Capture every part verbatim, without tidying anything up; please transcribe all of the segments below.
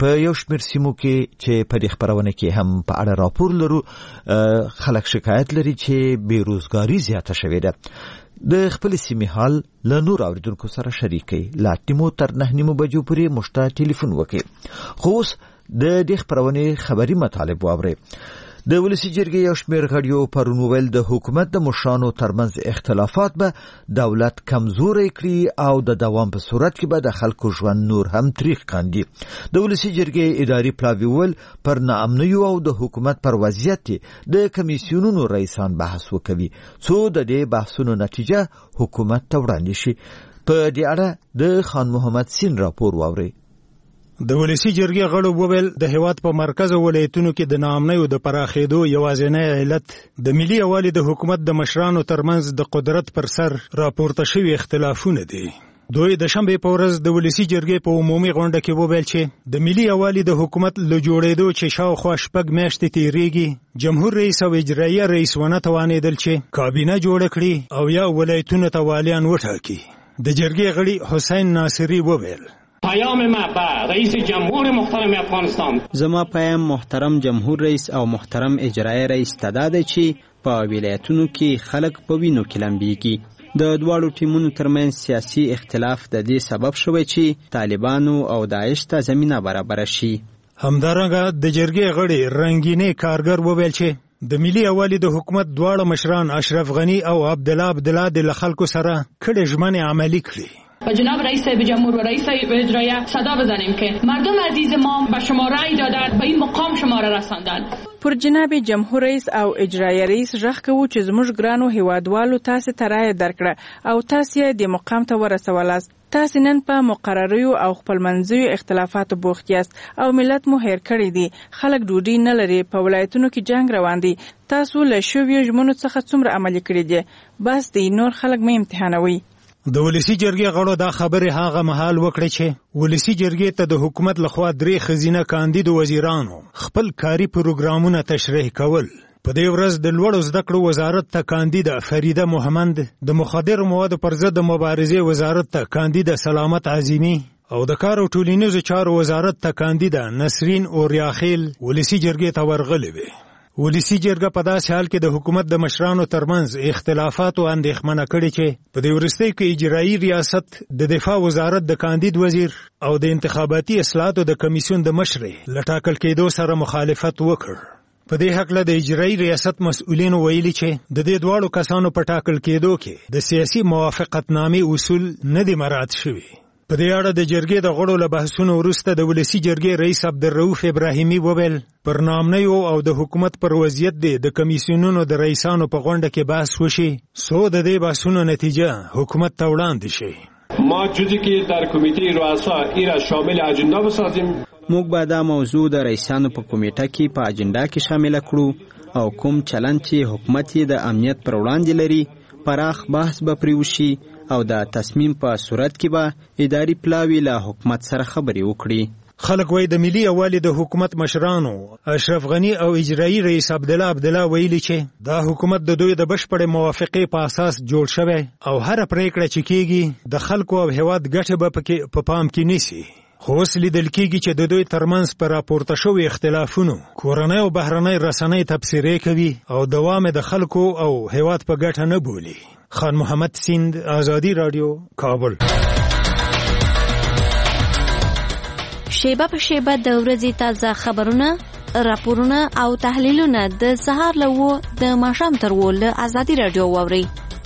په یو شمېر سیمو کې چې په دې خپرونه کې هم په اړه راپور لرو خلک شکایت لري چې بیروزګاري زیاته شوې ده. د خپل سیمې حال له نور اوریدونکو سره شریکي لا ټیمو تر نه نیمو بجو پورې مشته ټلیفون وکړي. خو اوس د دې خپرونې خبري مطالب واوري. د ولسی جرګې یو شمېر غړیو پرون ویل د حکومت د مشرانو ترمنځ اختلافات به دولت کمزوري کړي او د دوام په صورت کې به د خلکو ژوند نور هم تریخ کاندي. د ولسی جرګې اداري پلاوی ول پر ناامنیو او د حکومت پر وضعیت د کمیسیونونو رئیسان بحث وکوي څو د دې بحثونو نتیجه حکومت ته وړاندې شي. په دې اړه د خان محمد سین راپور واوري. د ولسی جرګې غړو وویل د هیواد په مرکز ولایتونو کې د ناامنیو د پراخېدو یوازینی علت د ملي یوالي د حکومت د مشرانو ترمنځ د قدرت پر سر راپورته شوي اختلافونه دي. دوی د شنبې په ورځ د ولسی جرګې په عمومي غونډه کې وویل چې د ملي یوالي د حکومت له جوړېدو چې شاوخوا شپږ میاشتې تېرېږي جمهور رئیس او اجراییه رئیس ونه توانېدل چې کابینه جوړه کړي او یا ولایتونو ته والیان وټاکي. د جرګې غړي حسین ناصری وویل پیام ما به رئیس جمهور محترم افغانستان زما پیام محترم جمهور رئیس او محترم اجرایی رئیس ته دا دی چې په ولایتونو کې خلک په وینو کې لمبېږي. د دواړو ټیمونو ترمنځ سیاسي اختلاف د دې سبب شوی چې طالبانو او داعش ته زمینه برابره شي. همدارنګه د جرګې غړي رنگینې کارګر وویل چې د ملي یوالي د حکومت دواړه مشران اشرف غنی او عبدالله عبدالله د خلکو سره کړي ژمنې عملی کړي. و جناب رئیس جمهور و رئیس اجرایه صدا بزنیم که مردم عزیز ما به شما رأی دادند، به این مقام شما را رساندند. پر جناب جمهور رئیس او اجرایه رئیس ژغ کوو چې زموږ ګرانو هیوادوالو تاسو ته رأی درکړه او تاسو یې د مقام ته ورسولاست. تاسو نن په مقرریو او خپلمنځیو اختلافاتو بوخت یاست او ملت مو هیر کړی دی. خلک ډوډۍ نه لري، په ولایتونو کې جنگ روان دی. تاسو له شویو ژمنو څخه څومره عملي کړی دی؟ بس دی نور خلک مې امتحانوي. د ولسی جرګې غړو دا خبرې هغه مهال وکړې چې ولسی جرګې ته د حکومت لخوا درې خزینه کاندید وزیرانو خپل کاري پروګرامونه تشریح کول. په دې ورځ د لوړو زده کړو وزارت ته کاندیده فریده محمد، د مخدر موادو پر ضد د مبارزې وزارت ته کاندیده سلامت عظیمی او د کار او ټولنیزو چارو وزارت ته کاندیده نسرین اوریاخیل ولسی جرګې ته ورغلې وې. ولسی جرګه په داسې حال کې د حکومت د مشرانو ترمنځ اختلافاتو اندېښمنه کړې چې په دې وروستیو کې اجرایي ریاست د دفاع وزارت د کاندید وزیر او د انتخاباتي اصلاحاتو د کمیسیون د مشرې له ټاکل کېدو سره مخالفت وکړ. په دې هکله د اجرایي ریاست مسؤلینو ویلي چې د دې دواړو کسانو په ټاکل کېدو کې د سیاسي موافقتنامې اصول نه دي مراعات شوي. په دې اړه د جرګې د غړو له بحثونو وروسته د ولسی جرګې رئیس عبدالرؤف ابراهیمي وویل پر ناامنیو او د حکومت پر وضعیت دی د کمیسیونونو د رئیسانو په غونډه کې بحث وشي څو د دې بحثونو نتیجه حکومت ته وړاندې شي. ما جزئی که در کمیته رؤسا این را شامل اجندا بسازیم. موږ به دا موضوع د رئیسانو په کمیټه کې په اجنډا کې شامل کړو او کوم چلند چې حکومت یې د امنیت پر وړاندې لري پراخ بحث به پرې وشي او د تصمیم په صورت کې به اداري پلاوی له حکومت سره خبرې وکړي. خلک وایي د ملي یوالي د حکومت مشرانو اشرف غنی او اجرایي رئیس عبدالله عبدالله ویلي چې دا حکومت د دوی د بشپړې موافقې په اساس جوړ شوی او هره پریکړه چې کیږي د خلکو او هیواد ګټه به پکې په پام کې نیسي. خو اوس لیدل کېږي چې د دوی ترمنځ په راپورته شوي اختلافونو کورنۍ او بهرنۍ رسنۍ تبصرې کوي او دوام د خلکو او هیواد په ګټه نه بولي. خان محمد سیند، آزادی رادیو، کابل. شیبه په شیبه د ورځې تازه خبرونه، راپورونه او تحلیلونه د سهار له وو د ماښام تر وو له آزادی رادیو واورئ.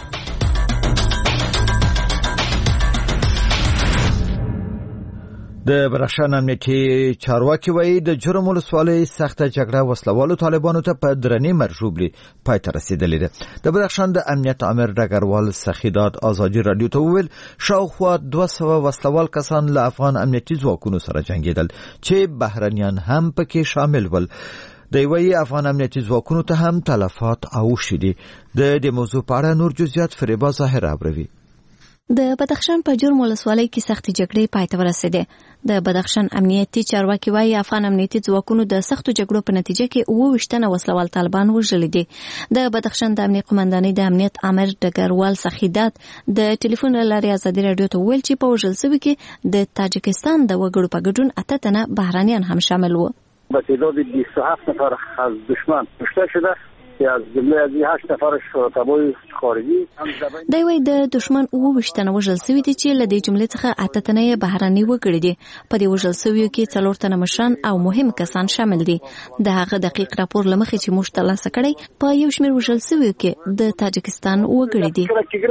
د بدخشان امنیتي چارواکي وایي د جرم ولسوالۍ سخته جګړه وسلوالو طالبانو ته په درنې مرجوبلي پای ته رسیدلې ده. د بدخشان د امنیت امر ډګروال سخیدات آزادي رادیو ته وویل شاوخوا دوه سوه وسلوال کسان له افغان امنیتي ځواکونو سره جنګېدل چې بهرنیان هم پکې شامل ول. د یوې افغان امنیتي ځواکونو ته هم تلفات اوښتي دي. د دې موضوع په اړه نور جزئیات فریبا ظاهر ابروي. د بدخشان په جرم ولسوالۍ کې سختې جګړې پای ته ورسېدې. د بدخشان امنیتي چارواکي وايي افغان امنیتي ځواکونو د سختو جګړو په نتیجه کې اوه ویشتنه وسلوال طالبان وژلي دي. د بدخشان د امنیت قومندانۍ د امنیت امر ډګروال سخیدات د ټلیفون له لارې ازادي راډیو ته ویل چې په وژل شوي کې د تاجکستان د وګړو په ګډون اته تنه بهرانیان هم شامل وو. به تعداد بیست و هفت نفر از دشمن کشته شده که از جمله از این هشت نفرش تبعی خارجی. دی وايي د دشمن اوه ویشتنه وژل شوي دي چې له دې جملې څخه اته تنه یې بهراني وګړي دي. په دې وژل شویو کې څلور تنه مشران او مهم کسان شامل دي. د هغه دقیق راپور له مخې چې موږ ترلاسه کړی په یو شمېر وژل شویو کې د تاجکستان وګړي دي.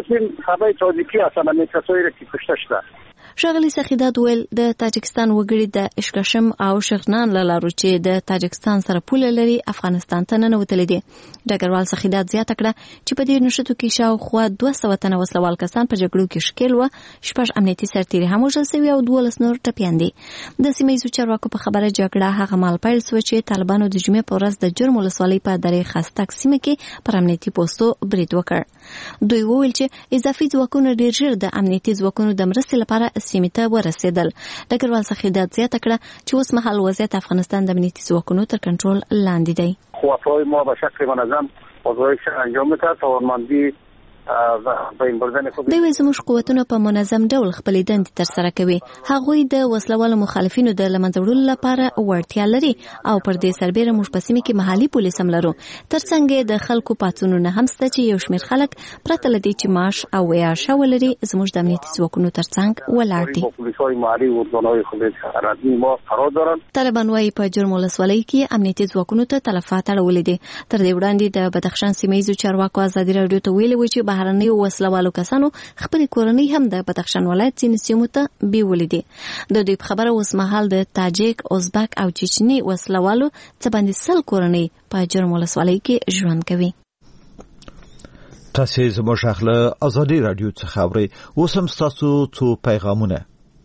ښاغلي سخیدات ویل د تاجکستان وګړي د اشکشم او شغنان له لارو چې د تاجکستان سره پوله لري افغانستان ته ننوتلي دي. ډګروال سخیدات زیاته کړه چې په دې نښتو کې شاوخوا دوه سوه تنه وسلوال کسان په جګړو کې ښکېل وه، شپږ امنیتي سرتیري هم وژل سوي او دولس نور ټپیان دي. د سیمه ییزو چارواکو په خبره جګړه هغه مهال پیل سوه چې طالبانو د جمعې په ورځ د جرم ولسوالۍ په درې خاستک سیمه کې پر امنیتي پوستو برید وکړ. دوی وویل چې اضافي ځواکونه ډېر ژر د امنیتي ځواکونو د مرستې لپاره سیمې ته ورسېدل. ډګروال سخیدات زیاته کړه چې اوس مهال وضعیت افغانستان د امنیتي ځواکونو تر کنټرول لاندې دی. خو افراد ما به شکل منظم وظایف انجام می‌دهند تا توانمندی دوی زموږ قوتونه په منظم ډول خپلې دندې ترسره کوي. هغوی د وسلوالو مخالفینو د له منځه وړلو لپاره وړتیا لري او پر دې سربیره موږ په سیمه کې محلي پولیس هم لرو. ترڅنګ د خلکو پاڅونونه هم شته چې یو شمېر خلک پرته له دې چې معاش او عیاشه ولري زموږ د امنیتي ځواکونو ترڅنګ ولاړ دي. طالبان وايي په جرم ولسوالۍ کې امنیتي ځواکونو ته تلفات اړولي دي. تر دې وړاندې د بدخشان سیمه ییزو چارواکو ازادي راډیو ته ویلي و چې بهرنیو وسلوالو کسانو خپلې کورنۍ هم د بدخشان ولایت ځینې سیمو ته بیولې دي. د دوی په خبره اوس مهال د تاجک، ازبک او چچني وسلوالو څه باندې سل کورنۍ په جرم ولسوالۍ کې ژوند کوي. تاسې زموږ غږ له ازادي راډیو څخه اورئ. اوس هم ستاسو څو پیغامونه.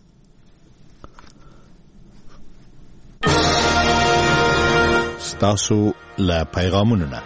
ستاسو له پیغامونو نه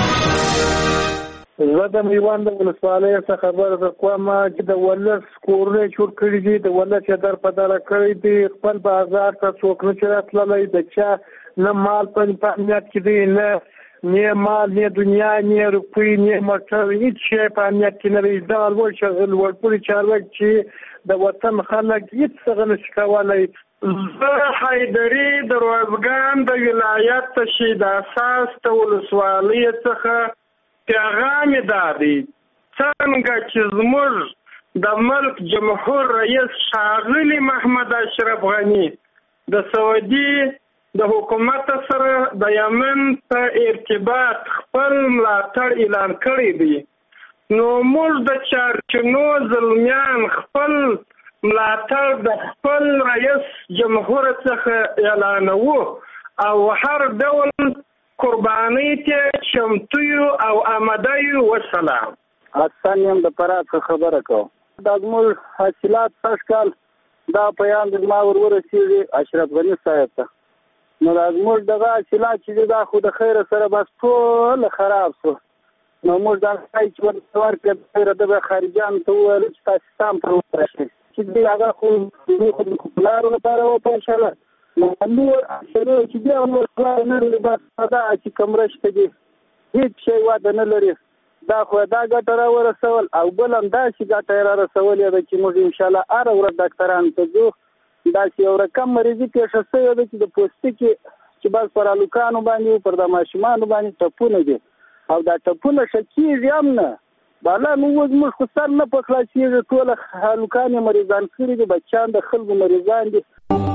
زه د میوند ولسوالۍ څخه خبره کوم چې د ولس کورونه جوړ کړي دي، د ولس یې در په دره کړی دي، خپل بازار ته څوک نه چې راتللی، د چا نه مال په امنیت کې دی، نه نه مال، نه دنیا، نه روپۍ، نه موټر، هېڅ شی په امنیت کې نه دی. دغه لوړ لوړپوړي چارواکي چې د وطن خلک هېڅ څه نشي کولی. زه حیدري د روزګان د ولایت تشهید اساس د ولسوالۍ څخه پیغام دادی څنګه چې زموږ د ملک جمهور رئیس ښاغلي محمد اشرف غني د سعودي د حکومت سره د یمن په ارتباط خپل ملاتړ اعلان کړی دی، نو موږ د چارچنو زلمیان خپل ملاتړ د خپل رئیس جمهور څخه اعلانوو او هر ډول قربانی ته چمتو او آماده یو. وسلام. حسن یم د فرات خبره کوم. د زموږ حاصلات تشکال دا پیان د ما ورورسیږي اشرف غنی صاحب ته. نو د زموږ دغه حاصلات چې دا خو د خیر سره بس ټول خراب شو. نو موږ دا ځای چې ورته ورکړ خیر د خارجان ته ویل چې تاسو تام پر ورشئ چې دی هغه خو د کوپلارو لپاره و په انشاءالله نو نور سره چې بیا نور خلای نه لري بس دا چې کمرشته دي هیڅ شی واده نه لري. دا خو دا ګټه را ورسول او بل هم داسې ګټه را رسولې ده چې موږ انشاءالله هره ورځ ډاکټرانو ته ځو. داسې یو رقم مریضي پېښه شوې ده چې د پوستکي چې بس پر هلکانو باندې پر د ماشومانو باندې ټپونه دي او دا ټپونه ښه کېږي هم نه. بالا نو اوس موږ خو سر نه په خلاصېږي، ټوله هلکان یې مریضان کړي دي، بچیان د خلکو مریضان دي.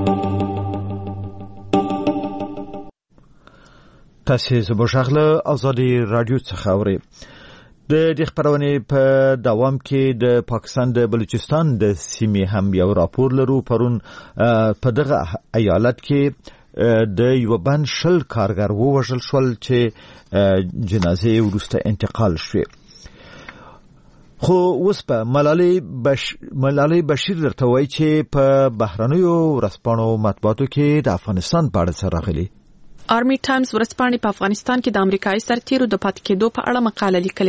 تاسې زموږ غږ له ازادي راډیو څخه اورئ. د دې خپرونې په دوام کې د پاکستان د بلوچستان د سیمې هم یو راپور لرو. پرون په دغه ایالت کې د یو بند شل کارګر ووژل شول چې جنازې وروسته انتقال شوې. خو اوس په ملالۍ بش... ملالۍ بشیر درته وایي چې په بهرنیو ورځپاڼو مطبوعاتو کې د افغانستان په اړه څه راغلي. آرمی ټایمز ورځپاڼې په افغانستان کې د امریکایي سرتیرو د پاتې کېدو په اړه مقاله لیکلې ده.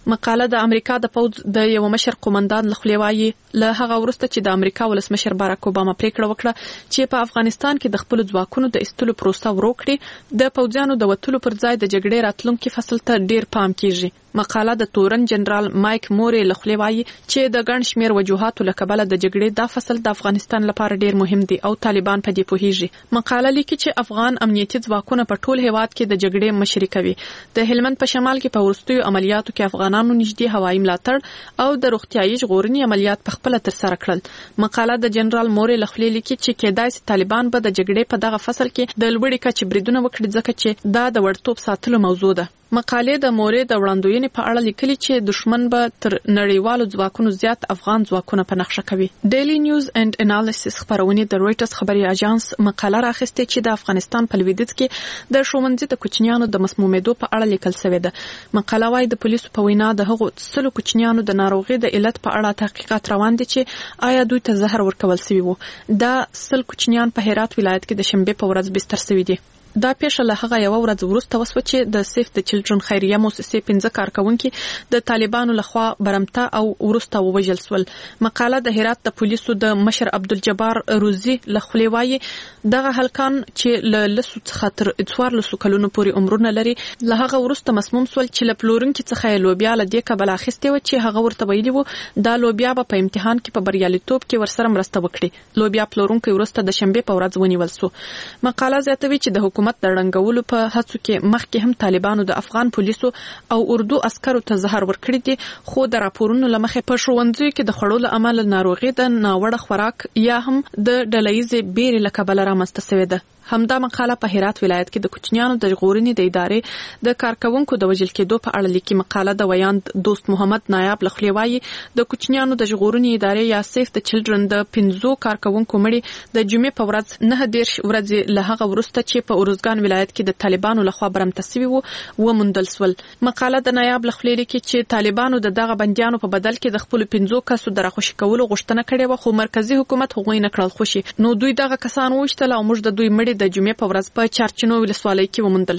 مقاله د امریکا د پوز د یو مشر قومندان لخوا وایي له هغه وروسته چې د امریکا ولسمشر باراک اوباما پریکړه وکړه چې په افغانستان کې د خپل ځواکونو د استلو پروسه ورو کړي، د پوځیانو د وټلو پر ځای د جګړې راتلونکي فصل ته ډیر پام کیږي. مقاله د تورن جنرال مایک موري لخوا وایي چې د ګڼ شمیر وجوهاتو له کبله د جګړې دا فصل د افغانستان لپاره ډیر مهم دی او طالبان په دې پوهیږي. مقاله لیکي چې افغان امنیتي ځواکونه په ټول هیواد کې د جګړې مشري کوي. د هلمند په شمال کې په وروستیو عملیاتو کې افغانانو نږدې هوایي ملاتړ او د روغتیايي ژغورنې عملیات په خپل ترسره کړل. مقاله د جنرال موري لخوا لیکي چې کېدای شي طالبان به د جګړې په دغه فصل کې د لوړې کچې بریدونه وکړي ځکه چې دا د وړتوب ساتلو موضوع ده. مقالې د موري د وړاندوینې په اړه لیکلي چې دشمن به تر نړیوالو ځواکونو زیات افغان ځواکونه په نقشه کوي. ډیلی نیوز اینڈ انالیسس خبرونه د رويټرز خبري اژانس مقاله راخسته چې د افغانستان په لویدیځ کې د ښوونځي د کوچنیانو د مسمومیدو په اړه لیکل شوی ده. مقاله وايي د پولیسو په وینا د هغو څلو کوچنیانو د ناروغي د علت په اړه تحقیقات روان دي چې آیا دوی ته زهر ورکول شوی وو. دا سل کوچنیان په هرات ولایت کې د شنبه په ورځ بستر شوی دي. دا پیښه له هغه یو ورځ وروسته وسوه چې د سیف د چلډرن خیریه مؤسسې پنځه کارکونکي د طالبانو لخوا برمته او ورسته ووژل شول. مقاله د هرات د پولیسو د مشر عبدالجبار روزي لخوا وایي دغه هلکان چې له لسو څخه تر څوارلسو کلونو پورې عمرونه لري له هغه وروسته مسموم شول چې له پلورونکي څخه یې لوبیا له دې کبله اخیستې وه چې هغه ورته ویلي وو دا لوبیا به په امتحان کې په بریالیتوب کې ورسره مرسته وکړي. لوبیا پلورونکی وروسته د شنبې په ورځ ونیول شو. مقاله زیاتوي چې د حکومت د رنګولو په هڅو کې مخکې هم طالبانو د افغان پولیسو او اردو عسکرو ته زهر ورکړي دي، خو د راپورونو له مخې په ښوونځیو کې د خوړو له امله ناروغي د ناوړه خوراک یا هم د ډلهییزې بیرې له کبله رامنځته شوې ده. همدا مقاله په هرات ولایت کې د کوچنیانو د ژغورنې د ادارې د کارکونکو د وژل کېدو په اړه لیکي. مقاله د ویاند دوست محمد نایاب لخوا وایي د کوچنیانو د ژغورنې ادارې یا سیف د چلډرن د پنځو کارکونکو مړي د جمعې په ورځ نه دېرش ورځې له هغه وروسته چې په اروزګان ولایت کې د طالبانو لخوا برمته شوي وو وموندل شول. مقاله د نایاب لخوا لیکي چې طالبانو د دغه بندیانو په بدل کې د خپل پنځو کسو د راخوشي کولو غوښتنه کړې وه، خو مرکزی حکومت هغوی نه کړل خوشي. نو دوی دغه کسان وویشتل او موږ د دوی مړي د جمعې په ورځ په چارچینو ولسوالۍ کې وموندل.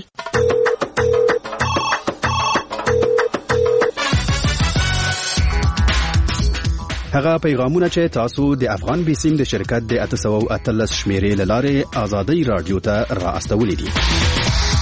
هغه پیغامونه چې تاسو د افغان بیسیم د شرکت د اته سوه او اتلس شمیرې له لارې آزادۍ رادیو ته را استولې دي.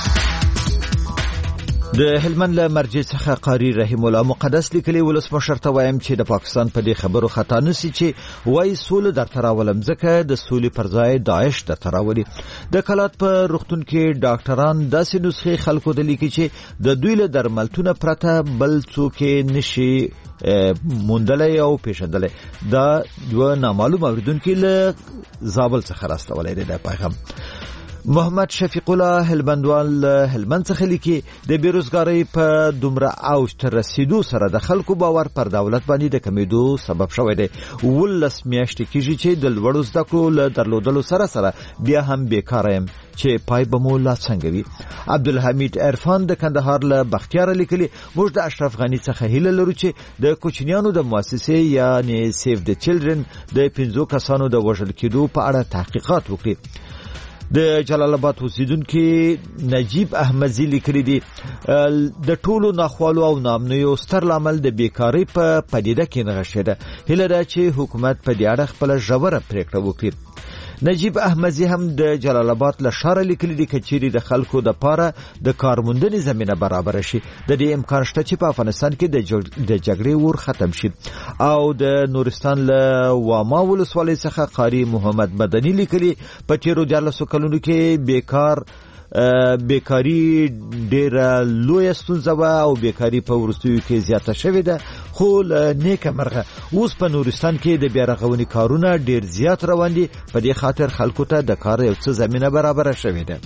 د هلمند له مرجع څخه قاری رحیم الله مقدس لیکلي ولسمشر ته وایم چې د پاکستان په دې خبرو خطا نسی چې وای سول در تراولم ځکه د سولې پر ځای داعش در تراولي. د کلات په روغتون کې ډاکټران داسې نسخې خلکو د لیکي چې د دوی له درملتونه پرته بل څوک نشي موندلای او پیژندلای. دا یو نامعلوم اوریدونکو له زابل څخه راستولای دی. د پیغام محمد شفیق الله هلمندوال هلمند څخه لیکي د بیروزګاری په دومره اوج ته رسیدو سره د خلکو باور پر دولت باندې د کمیدو سبب شوی دی. ولس میاشتې کېږي چې د لوړو زده کړو له درلودلو سره سره بیا هم بیکاره یم چې پای به مو لا څنګه وي. عبدالحمید عرفان د کندهار له بختیار لیکلي موږ د اشرف غنی څخه هیله لرو چې د کوچنیانو د مؤسسې یعنی سیف د چلډرن د پنځو کسانو د وژل کېدو په اړه تحقیقات وکړي. د جلال آباد اوسیدونکو نجیب احمدزی لیکلي دي د ټولو ناخوالو او ناامنیو ستر لامل د بیکاری په پدیده کې نغښتې ده. هیله ده چې حکومت په دې اړه خپله ژوره پریکړه وکړي. نجیب احمدزی هم د جلال آباد له ښاره لیکلي دي چې چیرې د خلکو د پاره د کارموندنې زمینه برابر شي د دې امکان شته چې په افغانستان کې د جګړې ور ختم شي. او د نورستان له واما ولسوالۍ څخه قاری محمد مدني لیکلي په تیرو دیارلسو کلونو کې بیکار بیکاری ډیره لویه ستونزه وه او بیکاری په وروستیو کې زیاته شوې ده، خو له نیکه مرغه اوس په نورستان کې د بیا رغونې کارونه ډیر زیات روان دي. په دې خاطر خلکو ته د کار یو څه زمینه برابره شوې ده.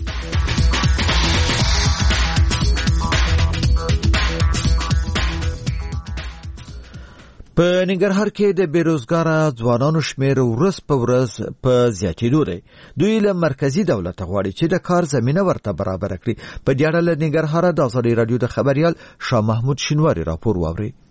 په ننګرهار کې د بیروزګاره ځوانانو شمیر ورځ په ورځ په زیاتېدو دی. دوی له مرکزی دولت غواړي چې د کار زمینه ورته برابر کړي. په دې اړه له ننګرهار د ازادي رادیو د خبريال شاه محمود شینواری راپور واوري.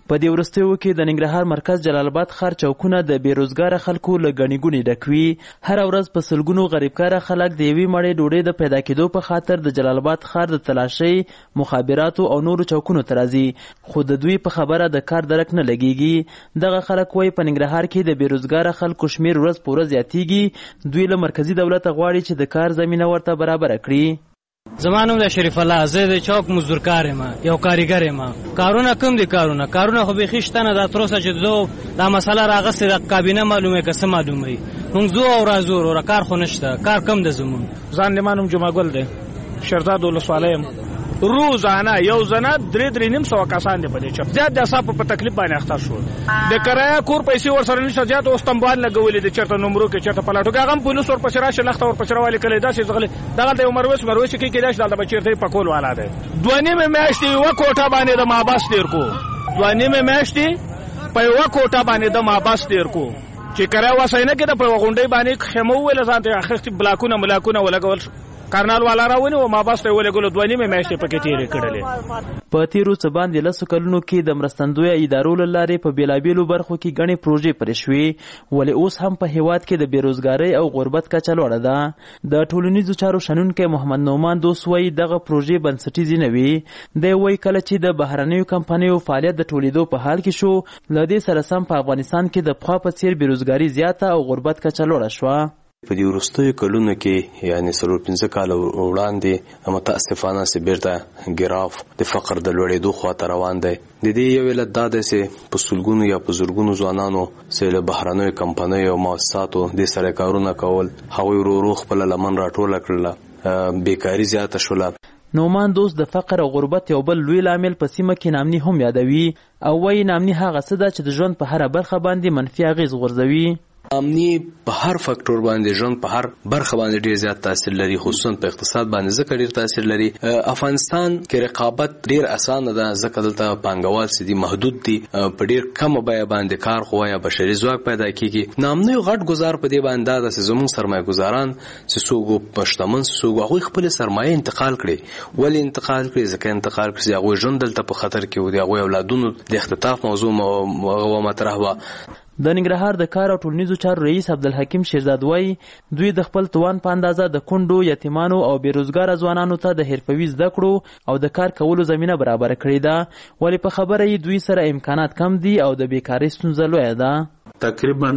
په دې وروستیو کې د ننګرهار مرکز جلال آباد ښار چوکونه د بیروزګاره خلکو له ګڼې ګوڼې ډک وي. هره ورځ په سلګونو غریبکاره خلک د یوې مړۍ ډوډۍ د پیدا کېدو په خاطر د جلال آباد ښار د تلاشۍ، مخابراتو او نورو چوکونو ته راځي، خو د دوی په خبره د کار درک نه لګیږي. دغه خلک وایي په ننګرهار کې د بیروزګاره خلکو شمیر ورځ په ورځ زیاتیږي. دوی له مرکزي دولته غواړي چې د کار زمینه ورته برابره کړي. زما نوم د شریف الله، زه د چوک مزدورکار یم، یو کاریګر یم. کارونه کم دي، کارونه کارونه خو بیخي شته نه. دا تر اوسه چې زه دا مسله راغستې د کابینه معلومه که څه معلوموي، موږ ځو او راځو وروره، کار خو نشته، کار کم ده زمونږ. ځان د ما نوم جمعه ګل دی، شهزاد ولسوالۍ یم. روزانه یو زنه درې درې نیم سوه کسان دي په دې چرته زیات د اصحاب په تکلیف باندې اخته شو. د کرایه کور پیسې ورسره نشته، زیات اوس تنبال لګولې د چرته نمرو کې چرته پلاټو کې هغه هم پولیس ورپسې راشي، لخته ورپسې راولي کلی داسې ځغلي. دغلته یو مرویس مرویس کې کېدای شي دلته به چېرته پکول والا دی. دوه نیمې میاشتې یوه کوټه باندې د محبس تېر کو، دوه نیمې میاشتې په یوه کوټه باندې د محبس تېر کو چې کرایه وسای نه کېده. په یوه غونډۍ باندې خیمه وویله ځان ته اخیستې، بلاکونه ملاکونه ولګول شو، کارنال والا راونی و ما بس ته ولګولو. دوه نیمې میاشتې پکې تېرې کړلې. په تیرو څه باندې لسو کلونو کې د مرستندویه ادارو له لارې په بېلابېلو برخو کې ګڼې پروژې پرې شوې، ولې اوس هم په هېواد کې د بېروزګارۍ او غربت کچه لوړه ده. د ټولنیزو چارو شنونکی محمد نعمان دوست وایي دغه پروژې بنسټیزې نه وي. دی وایي کله چې د بهرنیو کمپنیو فعالیت د ټولېدو په حال کې شو، له دې سره سم په افغانستان کې د پخوا په څېر بېروزګاري زیاته او غربت کچه لوړه شوه. په دې وروستیو کلونو کې یعنې څلور پنځه کاله وړاندې متاسفانه چې بیرته ګراف د فقر د لوړېدو خواته روان دی. د دې یو علت دا دی چې په سلګونو یا په زرګونو ځوانانو چې له بهرنیو کمپنیو او مؤسساتو دې سره کارونه کول، هغوی ورو ورو خپله لمن راټوله کړله، بیکاري زیاته شوله. نومان دوست د فقر او غربت یو بل لوی لامل په سیمه کې نامني هم یادوي او وایي نامني هغه څه ده چې د ژوند په هره برخه باندې منفي اغېز غورځوي. امنی په هر فاکټور باندې ژوند په هر برخه باندې ډیر زیات تاثیر لري، خصوصا په اقتصاد باندې ځکه ډیر تاثیر لري. افغانستان کې رقابت ډیر اسانه ده ځکه دلته پانګوال سدي محدود دي، په ډیر کم بیه باندې کار خو یا بشري ځواک پیدا کیږي. نامنوي غټ گزار په دې باندې د زموږ سرمایه گزاران چې څوک پښتمن څوک هغه خپل سرمایه انتقال کړي. ولی انتقال کړي؟ ځکه انتقال کړي هغه ژوند دلته په خطر کې و، هغه اولادونو د اختطاف موضوع مو مطرح و. د ننګرهار د کار او ټولنیزو چارو رئیس عبدالحکیم شیرزاد وایي دوی د خپل توان په اندازه د کونډو، یتیمانو او بیروزګاره ځوانانو ته د حرفوي زده کړو او د کار کولو زمینه برابره کړې ده، ولې په خبره یې دوی سره امکانات کم دي او د بیکارۍ ستونزه لویه ده. تقریبا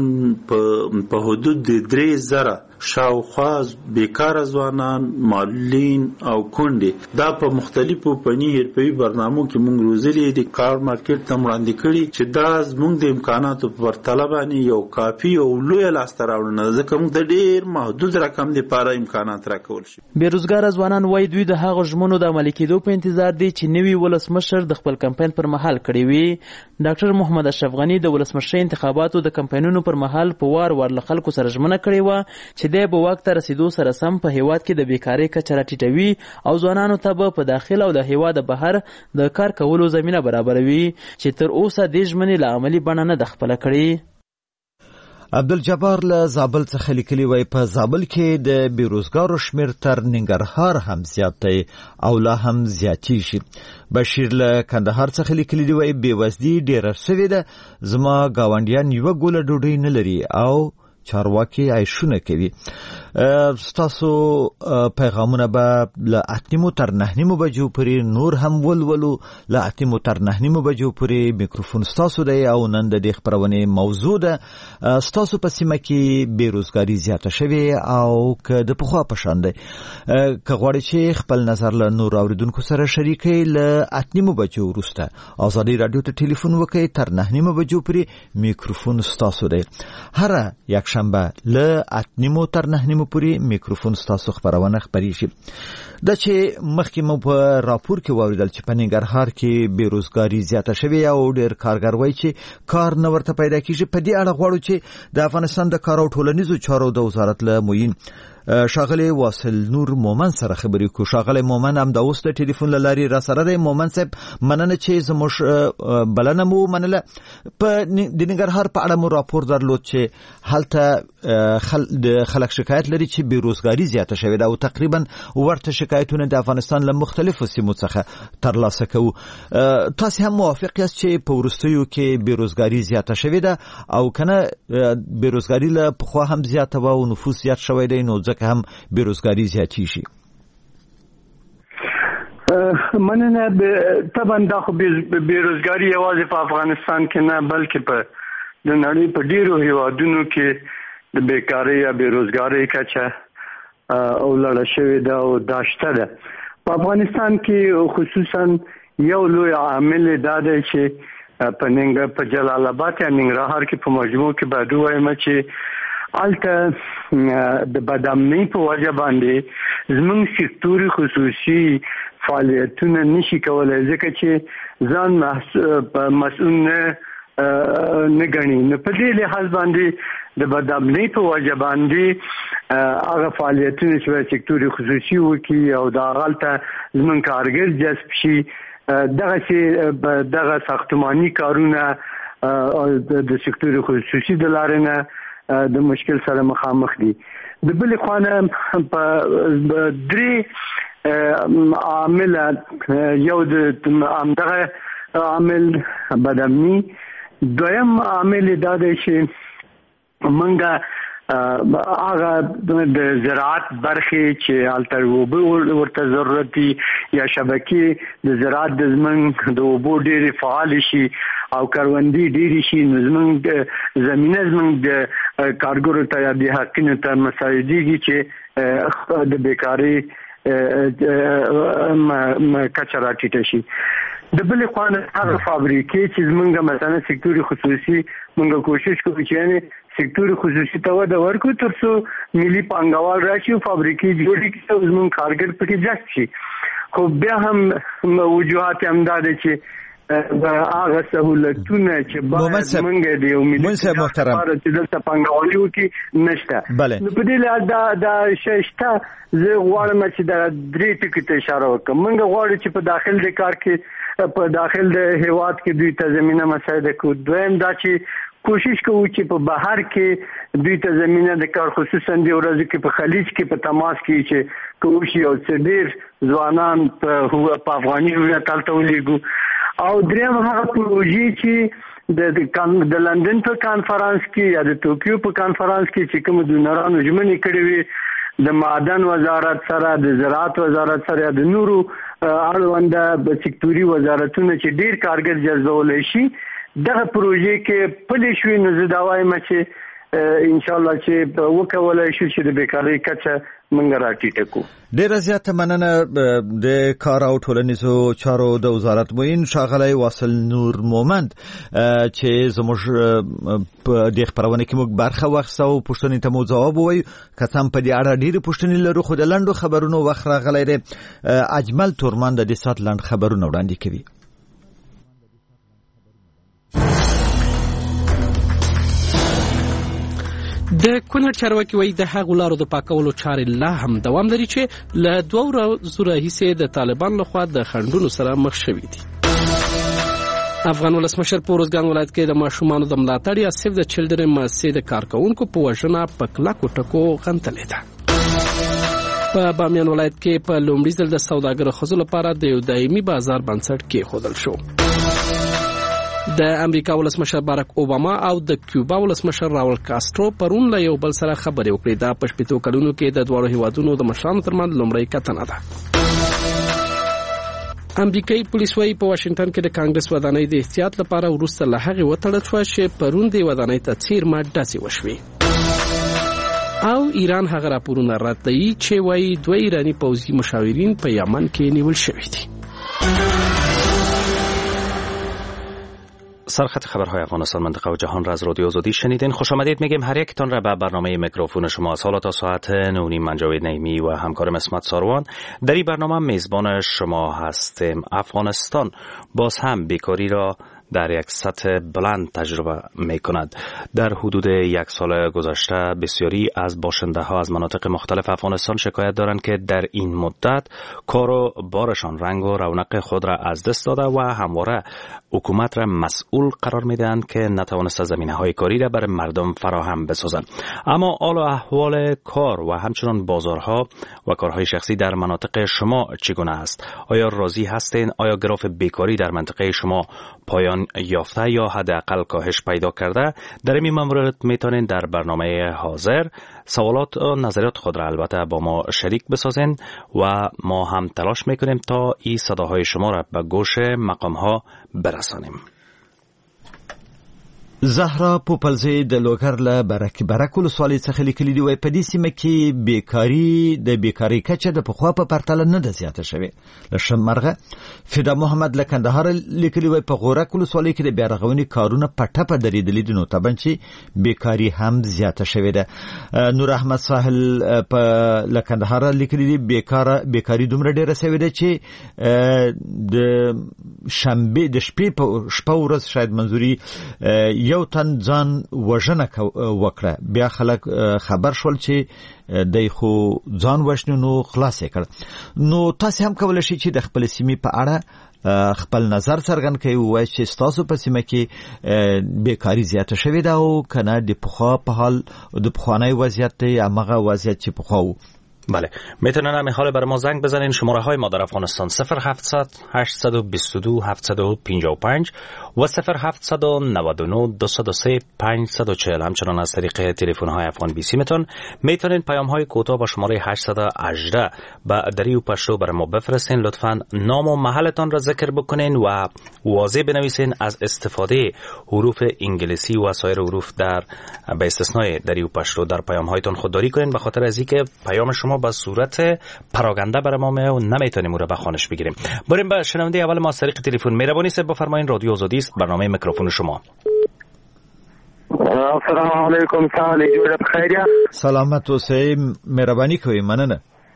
په حدود د درې زره شاوخوا بیکاره ځوانان، معلولین او کونډې دا په مختلفو فني حرفوي برنامو کې موږ روزلي دي، کار مارکیټ ته وړاندې کړي چې دا زموږ د امکاناتو په پرتله باندې یو کافي او لویه لاسته راوړنه ده، ځکه موږ د ډېر محدود رقم دپاره امکانات راکول شي. بیروزګاره ځوانان وایي دوی د هغو ژمنو د عملي کېدو په انتظار دي چې نوي ولسمشر د خپل کمپاین پر مهال کړی وي. ډاکټر محمد اشرف غني د ولسمشرۍ انتخاباتو د کمپاینونو پر مهال په وار وار له خلکو سره ژمنه کړې وه چې دی به واک ته رسېدو سره سم په هیواد کې د بیکارۍ کچه راټیټوي او ځوانانو ته به په داخل او د هیواد بهر د کار کولو زمینه برابروي، چې تر اوسه دې ژمنې له عملي بڼه نه ده خپله کړې. عبدالجبار له زابل څخه لیکلي وای په زابل کې د بیروزګارو شمیر تر ننګرهار هم زیات دی او لا هم زیاتیږي. بشیر له کندهار څخه لیکلي دی وای بېوزلي ډېره سوې ده، زما ګاونډیان یوه ګوله ډوډۍ نه لري او چارواکي عیشونه کوي. ستاسو پیغامونه به له اتنیمو تر نهنیمو بجو پورې نور هم ولولو. له اتنیمو تر نهنیمو بجو پورې میکروفون ستاسو دی او نن د دې خپرونې موضوع ده ستاسو په سیمه کې بیروزګاري زیاته شوې او که د پخوا په شان دی. که غواړئ چې خپل نظر له نورو اورېدونکو سره شریک کړئ له اتنیمو بجو وروسته ازادي راډیو ته ټلیفون وکړئ، تر نهنیمو بجو پورې میکروفون ستاسو دی. هره یکشنبه له اتنیمو تر نهنیمو پورې میکروفون ستاسو خبرونه خبرېږي. دا چې مخکې مو په راپور کې واوریدل چې په ننګرهار کې بیروزګاري زیاته شوې او ډېر کارګر وایي چې کار نه ورته پیدا کیږي. په دې اړه غواړو چې د افغانستان د کار او ټولنیزو چارو د وزارت له معین شاغلی واصل نور مومن سره خبرې کو. شاغلی مومن هم د اوس د ټلیفون لاري را سره دی. مومن صاحب مننه چې زموږ بلنه مو منله. په د ننګرهار په اړه مو راپور درلود چې هلته خل د خلک شکایت لري چې بیروزګاری زیاته شوې ده او تقریبا ورته شکایتونه د افغانستان له مختلفو سیمو څخه ترلاسه کوو. تاسو هم موافق یاست چې په وروستیو کې بیروزګاری زیاته شوې ده او کنه بیروزګاری له پخوا هم زیاته و او نفوس زیات شوی دی نو ځکه هم بیروزګاری زیاتی شي؟ مننه. طبعا دا خو بیروزګاری یوازې په افغانستان کې نه بلکې په د نړۍ په ډیرو هیوادونو کې د بیکاری یا بیروزګاری کچه او لړ شوی دا او داشته ده. په افغانستان کې خصوصا یو لوی عامل دا دی چې په ننګ په جلال آباد یا ننګرهار کې په مجموع کې باید وایم چې الته د بدامنۍ په وجه باندې زموږ سکتور خصوصي فعالیتونه نشي کولای ځکه چې ځان مسؤل نه نه ګڼي. نو په دې لحاظ باندې د بدامنۍ په وجه باندې هغه فعالیتونه چې سکتور خصوصي وکړي او د هغه زموږ کارګر جذب شي دغه چې دغه ساختماني کارونه د سکتور خصوصي د لارې نه د مشکل سره مخامخ دي. د بل خانه په درې عامل یو د همدغه عامل بدامني، دویم عامل دا دی چې منګه هغه د زراعت برخې چې التر وبو ورته ضرورت دي یا شبکې د زراعت د زمنګ د وبو ډېری فعال شي او کروندې ډېری شي نو زمنګ زمينه زمنګ د کارګرو ته یا د حقینو ته مساعدېږي چې د بیکاری کچرا ټیټه شي. د بل خوانه هغه فابریکې چې زمونږ مثلا سکتور خصوصي مونږ کوشش کوو چې سکتور خصوصي ته وده ورکړو ترڅو ملي پانګوال راشي او فابریکې جوړې کړي او زمونږ کارګر پکې جذب شي. خو بیا هم وجوهات هم دا دي چې هغه سہولتونه چې باید مونږ دی او ملي محترم چې دلته پانګوالي وکړي نشته. نو په دې لحاظ دا دا شته زه غواړم چې دا درې ټکي ته اشاره وکړم. مونږ غواړو چې په داخل د کار کې په داخل د هیواد کې دوی ته زمينه مساعده کو. دویم دا چې کوشش کوو چې په بهر کې دوی ته زمينه د کار خصوصا د ورځې کې په خلیج کې په تماس کې چې کوشي او څډیر ځوانان په په افغاني هویت تلته ولېګو. او دریم هغه پروژې چې د د لندن په کانفرنس کې یا د ټوکیو په کانفرنس کې چې کوم دونرانو ژمنې کړې وي د معدن وزارت سره د زراعت وزارت سره د نورو اړونده سکتوري وزارتونه چې ډیر کارګر جذبول شي دغه پروژې کې پلي شوی نو زه دا وایم چې ان شاء الله چې وکولای شو چې د بیکاری کچه منګ راټیټه کو. ډیره زیاته مننه. د کار او ټولنیزو چارو د وزارت موین شاغلی واصل نور مومند چې زموږ په دې خبرونه کې موږ برخه واخیسته او پوښتنې ته مو ځواب ووایو. که څه هم په دې اړه ډېرې پوښتنې لرو خو د لنډو خبرونو وخت راغلی دی. اجمل تورمان د دې ساعت لنډ خبرونه وړاندې کوي. د کونړ چارواکي وایي د هغو لارو د پاکولو چارې لا هم دوام لري چې له دوه ورځو راهیسې د طالبان لخوا د خنډونو سره مخ شوي دي. افغان ولسمشر په روزګان ولایت کې د ماشومانو د ملاتړ یا سیف د چلډرن مؤسسې د کارکونکو په وژنه په کلکو ټکو غندلې ده. په بامیان ولایت کې په لومړي ځل د سوداګرو ښځو لپاره د یو دایمي بازار بنسټ کېښودل شو. د امریکا ولسمشر باراک اوباما او د کیوبا ولسمشر راول کاسترو پرون له یو بل سره خبرې وکړې. دا په شپږو کلونو کې د دواړو هیوادونو د مشرانو ترمنځ لومړی کتنه ده. امریکایي پولیس وايي په واشنگټن کې د کانګرس ودانۍ د احتیاط لپاره وروسته له هغې وتړل شوه چې پرون د ودانۍ ته څیرمه ډزې وشوې. او ایران هغه راپورونه ردوي چې وايي دوه ایراني پوځي مشاورین په یمن کې نیول شوي دي. سرخط خبرهای افغانستان منطقه و جهان را از رادیو آزادی شنیدین. خوش آمدید میگیم هر یکتان را به برنامه میکروفون شما. حالا تا ساعت نه و نیم من جاوید نعیمی و همکارم اسمت ساروان در این برنامه میزبان شما هستیم. افغانستان باز هم بیکاری را در یک سطح بلند تجربه می کند. در حدود یک سال گذشته بسیاری از باشنده ها از مناطق مختلف افغانستان شکایت دارند که در این مدت کار و بارشان رنگ و رونق خود را از دست داده و همواره حکومت را مسئول قرار می دهند که نتوانسته زمینه های کاری را برای مردم فراهم بسازند. اما حال و احوال کار و همچنان بازارها و کارهای شخصی در مناطق شما چگونه است؟ آیا راضی هستین؟ آیا گراف بیکاری در منطقه شما پایان یافته یا حداقل کاهش پیدا کرده؟ در این مورد میتونین در برنامه حاضر سوالات و نظریات خود را البته با ما شریک بسازین و ما هم تلاش میکنیم تا این صداهای شما را به گوش مقام ها برسانیم. زهرا پوپلزی د لوګر له برک برک ولسوالۍ څخه لیکلي دي وایي په دې سیمه کې بیکاري د بیکارۍ کچه د پخوا په پرتله نه ده زیاته شوې. له شمرغه فدا محمد له کندهار لیکلي وایي په غورک ولسوالۍ کې د بیارغونې کارونه په ټپه درېدلي دي، نو طبعا چې بیکاري هم زیاته شوې ده. نور احمد ساحل په له کندهار لیکلي دي بیکاره بیکاري دومره ډېره شوې ده چې د شنبې د شپې په شپه ورځ شاید منظوري یو تن ځان وژنه وکړه، بیا خلک خبر شول چې دای خو ځان وژنو نو خلاص کړ. نو تاسو هم کولای شئ چې د خپل سیمې په اړه خپل نظر څرګند کړئ، وایي چې تاسو په سیمه کې بیکاری زیاته شوې ده او کنه د پخوا په حال د پخوانی وضعیت دی هغه وضعیت چې پخوا و. بله، میتونن همین حال بر ما زنگ بزنین. شماره های ما در افغانستان صفر هفتصد هشتصد و بیست و دو هفتصد و پنجاه و پنج و صفر هفتصد و نود و نه دویست و سه پانصد و چهل. همچنان از طریق تلفن های افغان بی سی میتون میتونین پیام های کوتاه با شماره هشتصد و هجده با دری و پشتو بر ما بفرستین. لطفاً نام و محلتان را ذکر بکنین و واضح بنویسین از استفاده حروف انگلیسی و سایر حروف در به استثنای دری و پشتو در پیام هایتان خودداری کنین، به خاطر از اینکه پیام شما با صورت پراگنده برای ما و نمیتونیم اون رو به خوانش بگیریم. بریم به شنونده اول ما از طریق تلفن. مهربانی صاحب بفرمایید، رادیو آزادی است، برنامه میکروفون شما. السلام علیکم. سال جوړ بخیر. سلامت اوسئ، مهرباني کوئ، مننه.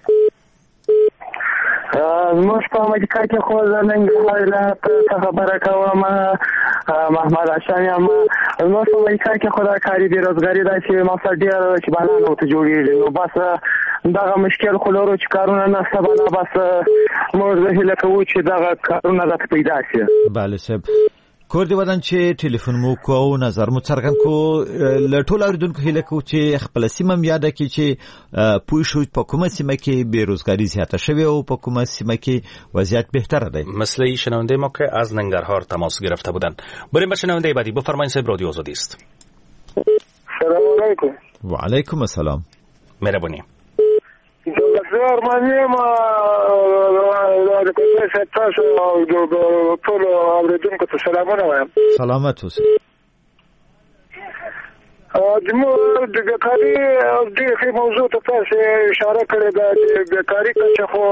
زموږ په امریکا کې خو زننګ حالات خبره کوم محمد هاشم یم. زموږ په امریکا کې خو دا کاري بیروزګاري دا چې مقصد ډېر چې بالا نو ته جوړېږي، نو بس دغه مشکل خو لرو چې کارونه نه سبا بس موږ هیله کوو چې دغه کارونه راته پیدا شي. بله صاحب، کور دې ودان چې ټلیفون مو کو او نظر مو څرګند کو. له ټولو اوریدونکو هیله کوو چې خپل سیمه یاد کړي چې پوه شو په کومه سیمه کې بیروزګاري زیاته شوې او په کومه سیمه کې وضعیت بهتره دی. مثل شنونده ما که از ننگرهار تماس گرفته بودند. بریم به شنونده بعدی. بفرمایید صاحب، رادیو آزادی است. سلام علیکم. و علیکم السلام. مهربانی. زار مانیم د کوڅې تاسو او د ټول اوریدونکو ته سلامونه وایم. سلامت اوسئ. زموږ د بیکاري دغه موضوع ته تاسو اشاره کړې ده چې بیکاري چې خو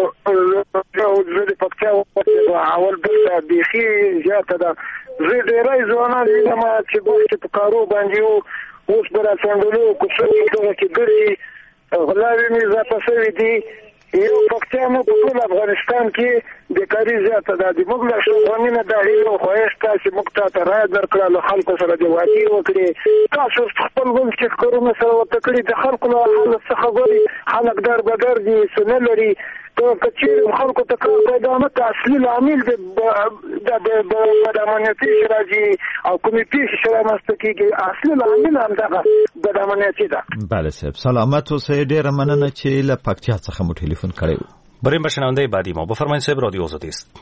د پکتیا او اول د بیخي زیاته ده. زه ډېرای ځوانان وینم چې ګوښه په کارو باندې اوس پر څنډلو کوڅې دغه کې ګرځي غلاوی می زیاته شوې دي. یو پکتیا نو په ټول افغانستان کې بیکاري زیاته ده. د موږ له شوغانینه د هیلو خواهش ته چې موږ ته رایه درکړه، له خلکو سره د وادي وکړي. تاسو خپل ګوند چې کارونه سره ورته کړي، د خلکو له حالت څخه ګوري، خلک در بدر دي، څه نه لري. که چیرې خلکو ته کار پیدا نه کړي، اصلي لامل د بدامنیتي چې راځي او کومې پیښې چې رامنځته کېږي، اصلي لامل همدغه بدامنیتي ده. بله صاحب، سلامت اوسئ. ډېره مننه چې له پکتیا څخه مو ټلیفون کړی. بریم به شنونده بعدی ما. بفرمایید صاحب، رادیو آزادی است.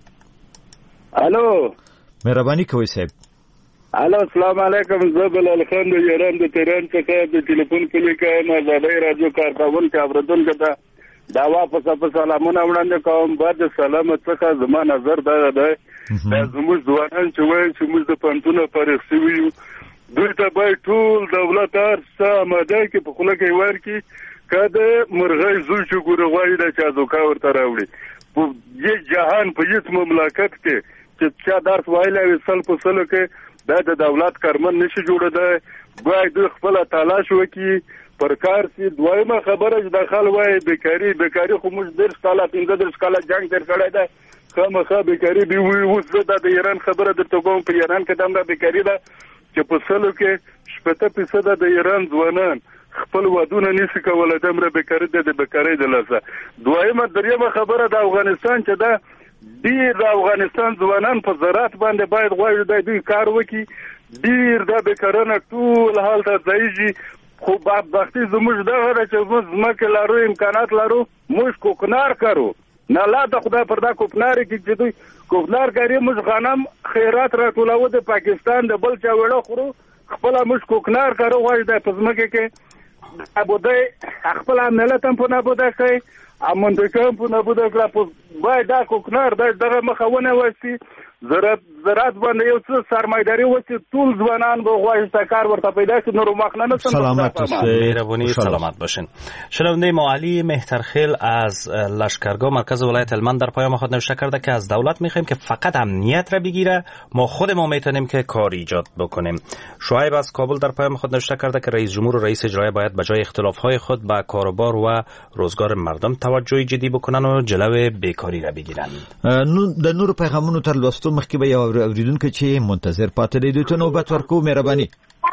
الو، مهرباني کوئ صاحب. الو، السلام علیکم. زه بلال خان د ایران د تهران څخه د ټلیفون کلی کوم. آزادۍ رادیو کارکوونکو اوریدونکو ته دا واپس په سلامونه وړاندې کوم. بعد سلامت څخه زما نظر دا ده دا زموږ ځوانان چې وایي چې موږ د پوهنتونه فارغ شوي یو، دوی ته باید ټول دولت هر څه اماده کړي، په خوله کې ورکړي. که د مرغۍ زوی چې ګوره غواړي دا چازوکا ورته راوړي. په دې جهان په هېڅ مملکت کې چې چا درس ویلی وي سل په سلو کې دا د دولت کارمن نشي جوړېدی. باید دوی خپله تلاش وکړي، پر کار سي. دویمه خبره چې د خل وایي بیکاري بیکاري خو موږ دېرش کاله پنځه دېرش کاله جنګ تېر کړی دی، خامخا بیکاري دی وي. اوس زه دا د ایران خبره درته کوم، په ایران کې دا بیکاري ده چې په سلو کې شپږ فیصده د ایران ځوانان خپل ودونه نشي کولای، دمره بیکاري ده د بیکاري د لاسه. دویمه دریمه خبره د افغانستان چې دا ډیر د افغانستان ځوانان په زراعت باندې باید غواړي د دوی کار وکړي. ډیر د بیکارانه ټول حال ته ځایږي. خو بدبختي زموږ دغه ده چې موږ ځمکې لرو، امکانات لرو، موږ کوکنار کارو. نه لا د خدای پر دا کوکنار کې چې دوی کوکنار کوي، موږ غنم خیرات راټولو د پاکستان د بل چا وړه خورو، خپل موږ کوکنار کارو. غواړي د په ځمکه کې ابودای خپل ملت هم په نابوده کوي، منطقه هم په نابوده کړه. باید دا کوکنار دغه مخونه وسي، زراعت زراعت باندې یو څه سرمایداری وسي، ټول ځوانان به غواړي چې کار ورته پیدا شي. نور مخنه نه سلامت مهربانی سلامت باشین. شنونده ما علی مهترخیل از لشکرگاه مرکز ولایت هلمند در پیام خود نوشته کرده که از دولت میخوایم که فقط امنیت را بگیره، ما خودمون میتونیم که کار ایجاد بکنیم. شعیب از کابل در پیام خود نوشته کرده که رئیس جمهور و رئیس اجرایی باید به جای اختلافهای خود به کاروبار و روزگار مردم توجه جدی بکنن و جلوی بیکاری را بگیرن. د نور پیغامونو تر لوستو مخکې به یو اوریدونکو چې منتظر پاتې دی دوی ته نوبت ورکو. مهرباني.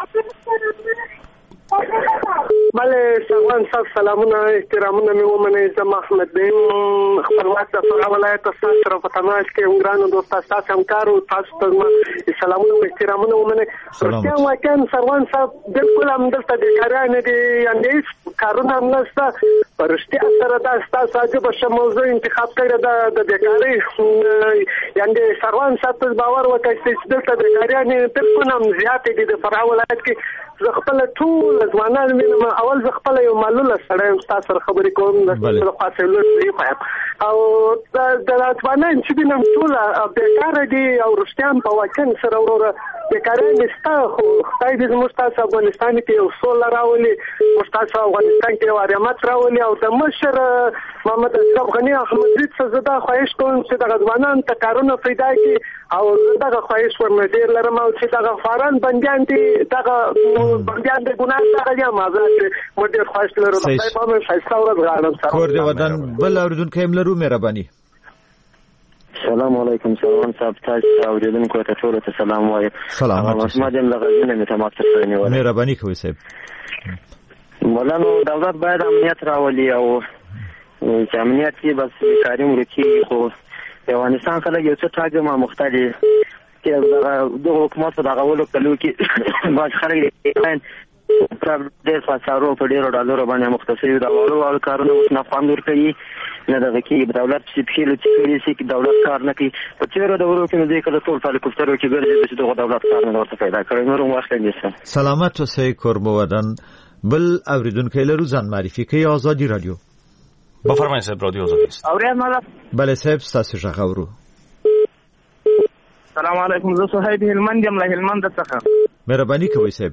بله سلام صاحب، سلامونه احترامونه مې ومنئ. زه احمد بیم خپلواک د فراه ولایت تاسو سره په تماس کې یم. ګرانو دوستان تاسو همکارو، تاسو ته سلامونه او احترامونه ومنئ. رښتیا واقعا سروان صاحب بالکل همدلته بیکاران دي، یعنې کارونه هم نشته. په رښتیا سره دا ستاسو عجیبه ښه موضوع انتخاب کړې ده د بیکارۍ. یعنې سروان صاحب ته باور وکړئ چې دلته بیکاریانې بالکل هم زیاتې دي د فراه ولایت کې. زه خپله ټول ځوانان وینم. اول زه خپله یو معلوله سړی یم، ستا سره خبرې کوم د خپله خاصې لوټ خوایم او د ځوانان چې وینم ټول بیکاره دي او رښتیا هم په واقعا سره وروره بیکارۍ شته. خو خدای دې زموږ تاسو افغانستان کې یو سوله راولي، موږ تاسو افغانستان کې یو ارامت راولي. او د مشر محمد اشرف غني احمدزي څخه زه دا خواهش کوم چې دغه ځوانان ته کارونه پیدا کړي او دغه خواهش ورنه ډېر لرم او چې دغه فاران بندیان دي، دغه بندیان د ګناه څخه دي آزاد دي. موږ ډېر خواهش لرو. خدای په مې ښایسته ورځ غواړم. کور دې ودان بل اوریدونکی هم لرو. مهرباني. السلام علیکم سلام صاحب، تاسو اوریدونکو ته ټول ته سلام وایم. سلامات اوسئ. ما دې لغزنه مې تمام ترسره نیول. مهرباني کوئ صاحب. مولانا دولت باید امنیت راولي او چې امنیت یې بس کاری مرچی. خو افغانستان خلک یو څه ټاګه مختلف چې د حکومت په دغه ولو کلو کې باز خلک پر ډېر فسارو په ډېرو ډالرو باندې مختص دي. دا ورو ورو کارونه اوس نه خوند ورکوي، نه دغه کې دولت چې پښې لچې سي کې دولت کار نه کوي. په تیرو دورو کې نو دې کله ټول هلیکوپټرو کې ګرځي چې دغه دولت کار نه ورته پیدا کړی. نور وخت نیسه. سلامت اوسئ کور مو ودان. بل اوریدونکی لرو ځان معرفي کوي. آزادی رادیو. بفرمایئ صاحب، رادیو آزادی است. اورید مالا. بله صاحب، ستاسو څخه اورو. سلام علیکم، زه صهیب هلمند یم له هلمند څخه. مهرباني کوئ صاحب.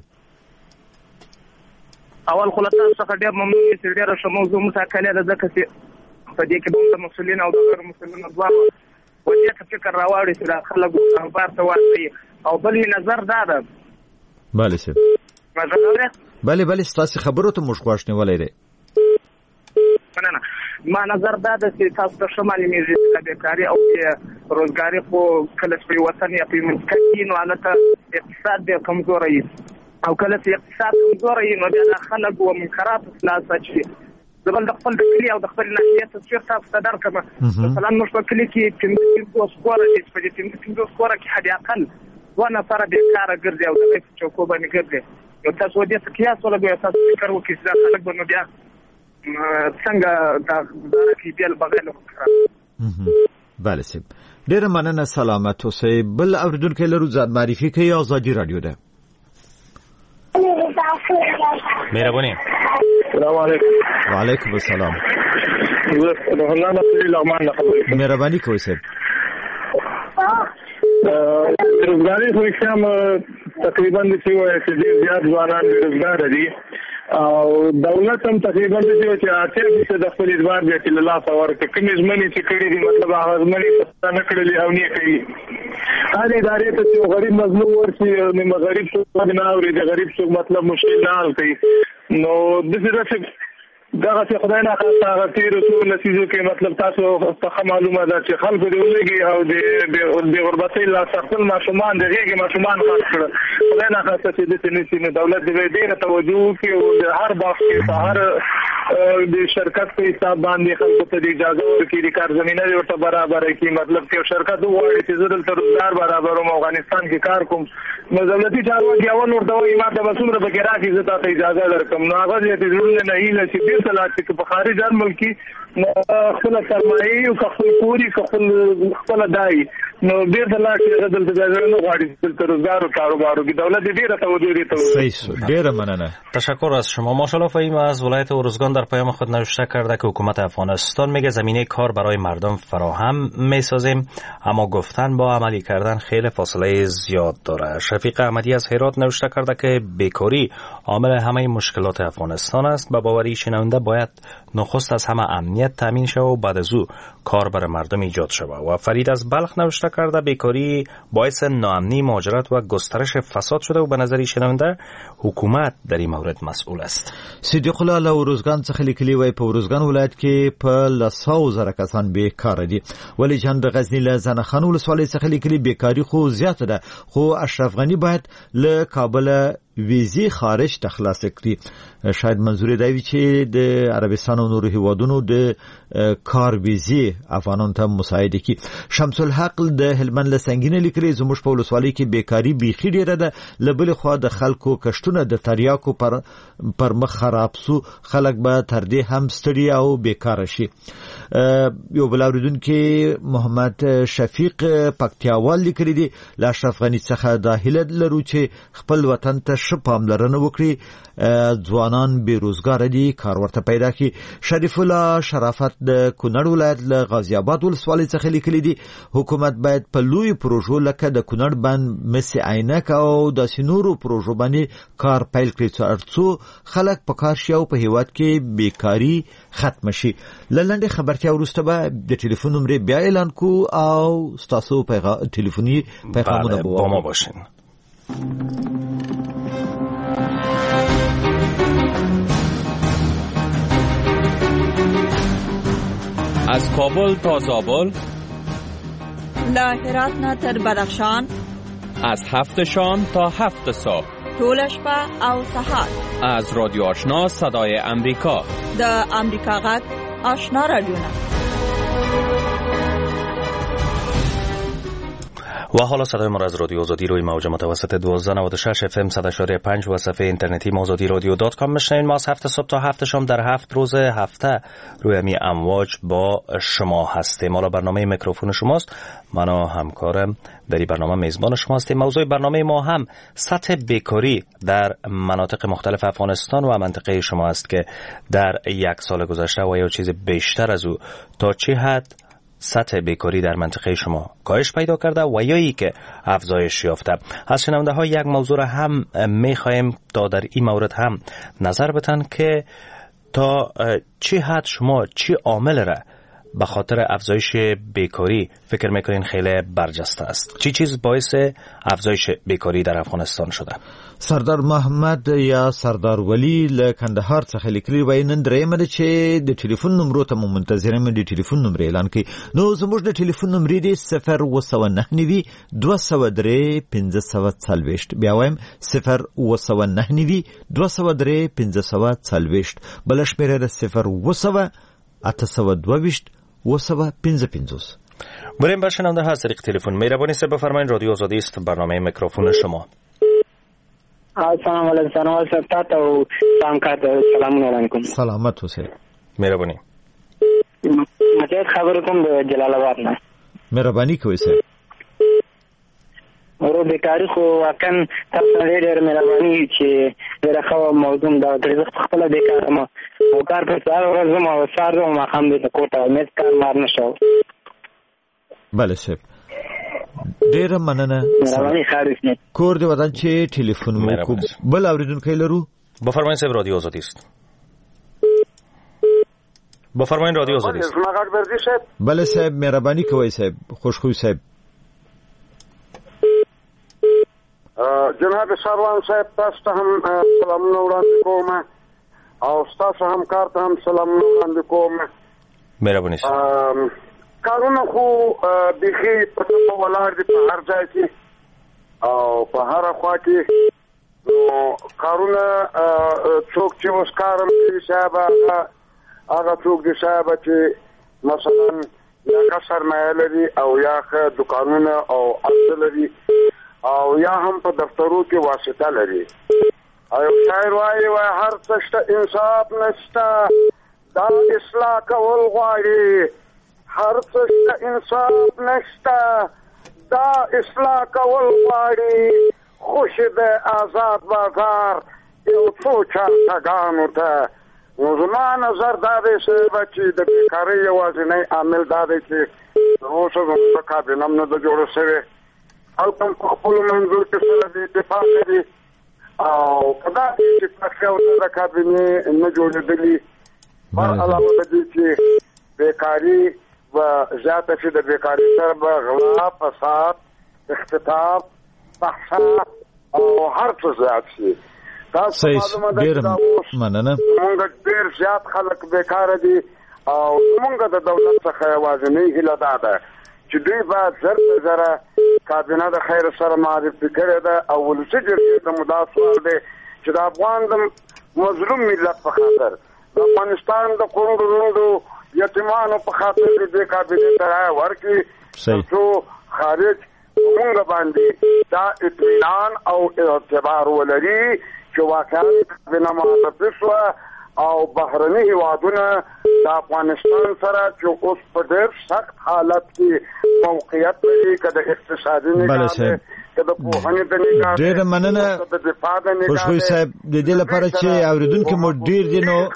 اول خو له تاسو څخه ډېر ممنون یم چې ډېره ښه موضوع مټاکلې ده، ځکه چې په دې کې به د مسؤلین او د غیر مسؤلینو دواړو په دې ته فکر راواړي چې دا خلک کاروبار ته ورسوي. او بل مې نظر دا ده. بله صاحب. بله بله ستاسو خبرو ته موږ غوږ نیولی دی. مننه. ما نظر دا ده چې تاسو ته ښه معلومېږي چې بیکاري او روزګاري خو کله چې په وطن یا په منطقه کې نو هلته اقتصاد ډېر کمزوری وي، او کله چې اقتصاد کمزوری وي نو بیا دا خلک و منکراتو خلاص اچوي. زه بل د خپل د کلي او د خپلې ناحیې تصویر تاسو ته درکړم. مثلا موږ په کلي کې پنځه پنځوس کوره دي، په دې پنځه پنځوس کوره کې حد اقل دوه نفره بیکاره ګرځي او د هغوی په چوکو باندې ګرځي. نو تاسو دې څه قیاس ولګوئ، تاسو فکر وکړئ چې دا خلک به نو بیا څنګه دا ګزاره کوي بیا له بغیر له بله صاحب، ډېره مننه. سلامت اوسئ. بل اوریدونکی لرو ځان معرفي کوي. آزادی رادیو ده. مهرباني. السلام علیکم. وعلیکم السلام. مهرباني کوئ صاحب. روزګاري خو اکثر تقریبا د څه وایي چې ډېر زیات ځوانان روزګار دي او دولت هم تقریبا د څه چې اتیا فیصد د خپل ادوار بیا چې له لاسه ورکړي. کومې ژمنې چې کړي دي مطلب هغه ژمنې پوره نه کړلې او نه کوي. هرې ادارې ته چې غریب مظلوم ورشي نو غریب څوک نه اوري، د غریب څوک مطلب مشکل نه حل کوي. نو داسې داسې دغه څه خدای نه خاصه هغه تیر څو لسیزو کې مطلب تاسو ته معلومه ده چې خلکو د ولګي او د د غربتۍ لا خپل ماشومان د هغې ماشومان خاص کړ خدای نه خاصه چې د تنسي نه دولت د ډېر توجه کوي او د هر باغ کې په هر د شرکت په حساب باندې خلکو ته د اجازه ورکړي د کار زمينه ورته برابر کړي مطلب چې شرکت وایي چې زه دلته روزګار برابروم افغانستان کې کار کوم نو دولتي چارواکي اول ورته وایي ما ته بسومره به راکړي زه تاسو اجازه درکوم نو هغه دې ضروري نه هیله چې ډېر څه چې په خارج هر ملکی خپل سرمایي او خپل کوري خپل خپل دای نو ډېر د لا چې دلته ځای نه غواړي دلته روزګار او کاروبارو کې دولت ډېر توجه لري. صحیح ډېر مننه. تشکر از شما. ماشاءالله فهیم از ولایت ارزگان در پیام خود نوشته کرده که حکومت افغانستان میگه زمینه کار برای مردم فراهم میسازیم اما گفتن با عملی کردن خیلی فاصله زیاد داره. شفیق احمدی از هرات نوشته کرده که بیکاری عامل همه مشکلات افغانستان است. با باوری شنونده باید نخست از همه امنیت تامین شود و بعد از او کار برای مردم ایجاد شود. و فرید از بلخ نوشته کرده بیکاری باعث ناامنی، مهاجرت و گسترش فساد شده و به نظر شنونده حکومت در این مورد مسئول است. صدیق الله له ورزګان څخه لیکلی وای په ورزګان ولایت کې په لساو زره کسان بیکاره دي. ولی جان د غزنی له زنخان ولسوالۍ څخه لیکلی بیکاری خو زیاته ده خو اشرف غنی باید له کابل ویزی خارج ته خلاص کړي. شاید منظور دی چې د عربستان او نورو هیوادونو د کار ویزی افغانانو ته مساعده کی. شمس الحق د هلمند له سنگینه لیکلي زموږ په ولسوالۍ کې بیکاری بیخي ډیره ده لبل خو د خلکو کشتونه د تریاکو پر پر مخ خراب سو خلک به تر دې هم ستړي او بیکار شي. یو بل اوریدونکو محمد شفیق پکتیاوال لیکلي دي لا اشرف غنی څخه د هیله لرو چې خپل وطن ته شپاملرنه وکړي ځوانان بیروزګار دي کار ورته پیدا کړي. شریف الله شرافت د کونړ ولایت له غازی آباد ولسوالۍ څخه لیکلي دي حکومت باید په لوی پروژو لکه د کونړ بند مس عینک او د سينورو پروژو باندې کار پیل کړي ترڅو خلک په کار شي او په هیواد کې بیکاری ختم شي. لنډه خبرتیا وروسته به د ټلیفون نمبر بیا اعلان کو او تاسو پیغام ټلیفوني پیغامونه با ما باشین. از کابل تا زابل، له هرات نه تر بدخشان، از هفت شام تا هفت صبح، ټول شپه او سهار. از رادیو آشنا صدای امریکا، د امریکا غږ آشنا رادیونا. و حالا صدای ما از رادیو آزادی روی موج متوسط دوازده و نود و شش اف ام صد و شش پنج و صفحه اینترنتی آزادی رادیو دات کام میشنوید. ما از هفت صبح تا هفت شام در هفت روز هفته روی می امواج با شما هستیم. حالا برنامه میکروفون شماست. من و همکارم در این برنامه میزبان شما هستیم. موضوع برنامه ما هم سطح بیکاری در مناطق مختلف افغانستان و منطقه شما است که در یک سال گذشته و یا چیز بیشتر از او تا چه حد سطح بیکاری در منطقه شما کاهش پیدا کرده و یا ای که افزایش یافته. از شنونده ها یک موضوع را هم میخواهیم تا در این مورد هم نظر بدن که تا چه حد شما چه عامل را به خاطر افزایش بیکاری فکر میکنین خیلی برجسته است؟ چی چیز باعث افزایش بیکاری در افغانستان شده؟ سردار محمد یا سردار ولی له کندهار څخه لیکلي وای نن درېمه ده چې د ټلیفون نمبر ته مو منتظر یم د ټلیفون نمبر اعلان کړي. نو زموږ د ټلیفون نمبر دی صفر و سو نه نوي دوه سو درې پنځه سو څلوېښت. بیا وایم صفر و سو نه نوي دوه سو درې پنځه سو څلوېښت. بل شمېره ده صفر و سو اته سو دوه ویشت و سو پنځه پنځوس. بریم به شنونده ها از طریق تلفن. مهربانی است بفرمایید. رادیو آزادی است، برنامه میکروفون شما. السلام علیکم. سلام علیکم تاسو او څنګه سلام علیکم. سلامت اوسئ. مهربانی. مجید خبر کوم د جلال آباد نه. مهربانی کوئ سر. ورو بیکاری خو واقعا تاسو ډېر مهرباني چې درخه موضوع دا درځ خپل بیکار ما او کار په ځای ورځم او سار ما هم د کوټه مې کار مار نشو. بله سر. ډیره مننه. مهرباني خارج نه. کور دی ودان چې ټلیفون مو کو بل اوریدونکو لرو. بفرمایید صاحب رادیو آزادی است. بفرمایید رادیو آزادی است. بله صاحب مهرباني کوئ صاحب. خوشخوی صاحب. جناب سروان صاحب تاسو ته هم سلامونه وړاندې کوم او ستاسو همکار ته هم سلامونه وړاندې کوم. مهرباني. کارونه خو بیخي په ټپه ولاړ دي په هر ځای کې او په هره خوا کې. نو کارونه څوک چې اوس کارم کوي صاحب هغه څوک دي صاحب چې مثلا یا ښه سرمایه لري او یا ښه دوکانونه او عرضه لري او یا هم په دفترو کې واسطه لري. او شاعر وایي وای هر څه شته انصاف نشته دا اصلاح کول غواړي. هر څه شته انصاف نشته دا اصلاح کول غواړي. خوش د آزاد بازار یو څو چارټګانو ته. نو زما نظر دا دی چې د بیکارۍ یوازینی عامل دا دی چې اوس زموږ کابینه هم نه ده جوړه شوې. هلته هم په خپلو منځو کې سره د اتفاق لري او په دا اتفاق کې ورته د کابینې نه جوړېدلي. بر علاوه د دې چې بیکاري به زیاته شي، د بیکاري سره به غلا، فساد، اختطاف، فحشا او هر څه زیات شي. تاسو معلومه ده چې مننه موږ ډېر زیات خلک بیکاره دي او موږ د دولت څخه یوازینۍ هیله دا ده چې دوی باید زر په زره کابینه د خیر سره معرفي کړې ده او ولسي جرګې ته مو دا سوال دی چې د افغان د مظلوم ملت په خاطر د افغانستان د کونډو روندو یتیمانو په خاطر دې کابینې ته رایه ورکړي ترڅو خارج موږ باندې دا اطمینان او اعتبار ولري چې واقعا کابینه معرفي شوه او بهرني هیوادونه د افغانستان سره چې اوس په ډېر سخت حالت کې موقعیت لري، که د اقتصادي نگاه دی، که د پوهنې د نگاه دی، ډېره مننه که د دفاع د نگاه دی. خوشبوی صاحب د دې لپاره چې اورېدونکي مو ډېر دي نو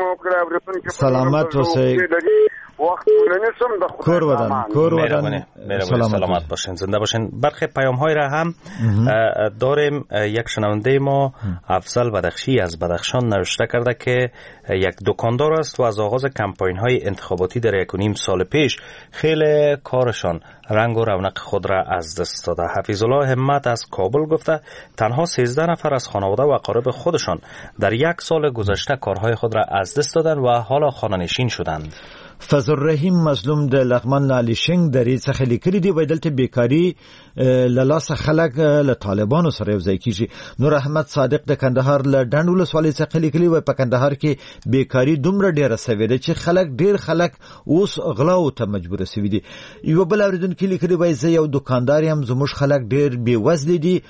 سلامت اوسئ. وقت ولنسم د کور ودان کور ودان سلامت باشین، زنده باشین. برخی پیام های را هم داریم. یک شنونده ما افضل بدخشی از بدخشان نوشته کرده که یک دکاندار است و از آغاز کمپاین های انتخاباتی در یک و نیم سال پیش خیلی کارشان رنگ و رونق خود را از دست داده. حفیظ الله همت از کابل گفته تنها سیزده نفر از خانواده و اقارب خودشان در یک سال گذشته کارهای خود را از دست دادند و حالا خانه‌نشین شدند. فضل الرحیم مظلوم د لغمان لالی شنگ درې څخه لیکلي دی، وای دلته بیکاری له لاسه خلک له طالبانو سره یو ځای کیږي. نور احمد صادق د کندهار له ډنډ ولسوالۍ څخه لیکلي، وای په کندهار کې بیکاری دومره ډیره سوې ده چې خلک ډیر خلک اوس غلاو ته مجبور سوي دي. یو بل اوریدونکي لیکلي، وای زه یو دکاندار یم، زموږ خلک ډیر بې وزله دي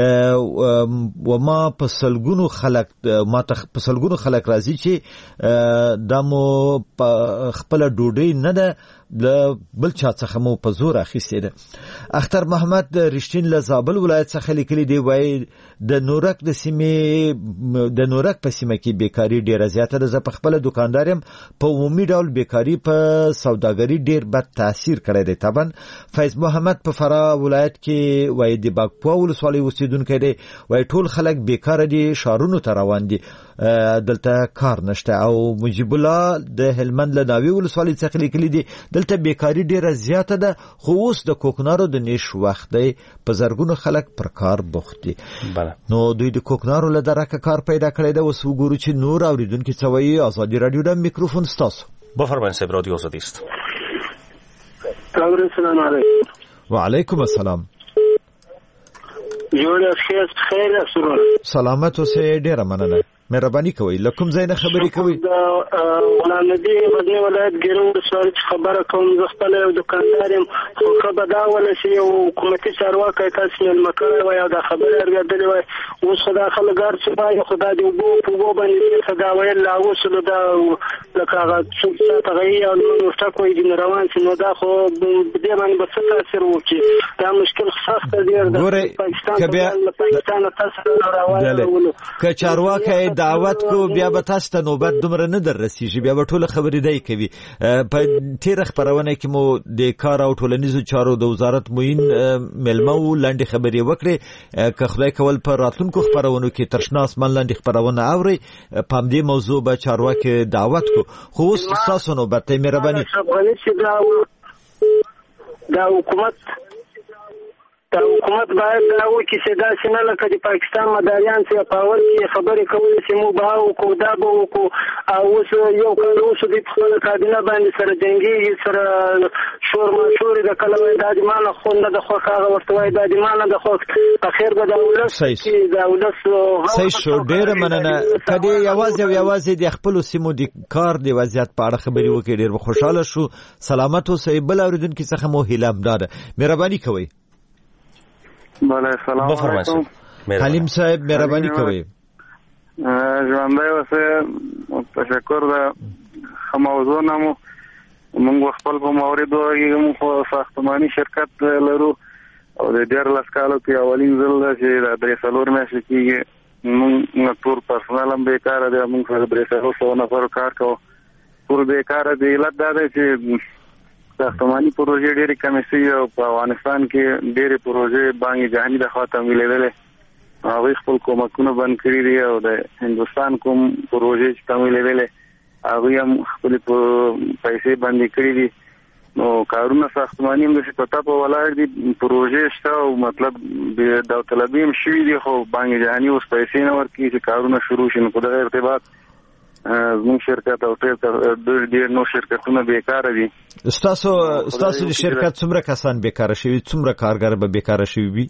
و ما په سلګونو خلک ما ته په سلګونو خلک راځي چې دا مو خپل ډوډۍ نه ده د بل چا څخه مو په زور اخیستې ده. اختر محمد رښتین له زابل ولایت څخه لیکلي دی، وای د نورک د سیمې د نورک په سیمه کې بیکاری ډیره زیاته ده. زه په خپل دکاندار یم، په عمومي ډول بیکاری په سوداګري ډیر بد تاثیر کړی دی. طبعا فیض محمد په فراه ولایت کې وای د باغپو ولسوالۍ اوسیدونکی دی، وای ټول خلک بیکاره دي، شارونو ته روان دي، دلته کار نشته. او مجیب الله د هلمند له ناوې ولسوالۍ څخه لیکلي دی، دلته بیکاری ډیره زیاته ده، خو اوس د کوکنارو د نیش وخت دی، په زرګونو خلک پر کار بوخت دي. نو دوی د کوکنارو له درکه کار پیدا کړی ده. اوس وګورو چې نور اوریدونکي څه وایي. ازادي راډیو د میکروفون ستاسو. بفرمایئ صاحب، رادیو آزادی است. السلام علیکم. وعلیکم السلام. جوړ خیر خیر سرور. سلامت اوسئ، ډیره مننه. مهرباني کوئ. لکم زینه خبرې کوي. ولندې بدې ولایت ګیرو ولسوالۍ خبره کوم. زه خپل یو دکاندار یم، خو خبر دا ولسی یو حکومتي چارواکي تاسو مېلمه کړی وای او دا خبره ورګدلې وای. اوس خدا خلګار چې وای خدا دې وګو په وګو باندې څه دا ویل لا اوس دا لکه هغه څه تغییر او نو ټکوي دي روان شي. نو دا خو دې باندې به څه تاثیر وکړي. دا مشکل سخت دی د پاکستان په پاکستان تاسو راوړل که چارواکي دعوت کو بیا به تاسو ته نوبت دومره نه در رسیږي، بیا به ټول خبرې دی کوي. په تیر خبرونه کې مو د کار او ټولنیزو چارو د وزارت موین ملمو لاندې خبرې وکړي. که خدای کول پر راتلونکو خبرونو کې ترشناس من لاندې خبرونه اوري په دې موضوع به چارواکي دعوت کو. خو اوس تاسو نوبت ته مهرباني. دا حکومت دا حکومت باید دا وکړي چې داسې نه لکه د پاکستان مداریان چې په اول کې خبرې کولې چې موږ به وکړو دا به وکړو او اوس یو کال اوس دوی په خپله کابینه باندې سره جنګېږي سره شور ماشورې د کله وایي دا د ما نه خو نه د خوښ هغه ورته وایي دا د ما نه د خوښ اخر به د ولس کې د ولس صحیح شو ډېره مننه که دې یوازې او یوازې د خپلو سیمو د کار د وضعیت په اړه خبرې وکړې ډېر به خوشحاله شو سلامت اوسئ بل اورېدونکي څخه مو هیله همدا ده مهرباني کوئ بله سلام علیکم حلیم صاحب مهرباني کوئ ژوندی اوسئ تشکر د ښه موضوع نه مو موږ خپل په مورد وغږېږو موږ خو ساختماني شرکت لرو او د دیارلس کالو کې اولین ځل ده چې دا درې څلور میاشتې کېږي موږ ټول پرسنل هم بېکاره دی موږ سره درې څلور سوه نفرو کار کوو ټول بېکاره دی علت دا دی چې ساختماني پروژې ډېرې کمې شوي او په افغانستان کې ډېرې پروژې بانک جهاني د خوا تمویلېدلې هغوی خپل کومکونه بند کړي دي او د هندوستان کوم پروژې چې تمویلېدلې هغوی هم خپلې پیسې بندې کړي دي نو کارونه ساختماني هم داسې په ټپه ولاړ دي پروژې شته او مطلب داوطلبي هم شوي دي خو بانک جهاني اوس پیسې نه ورکوي چې کارونه شروع شي نو په دغه ارتباط زموږ شرکت او ډېر نور شرکتونه بېکاره دي ستاسو ستاسو د شرکت څومره کسان بېکاره شوي څومره کارګر به بېکاره شوي وي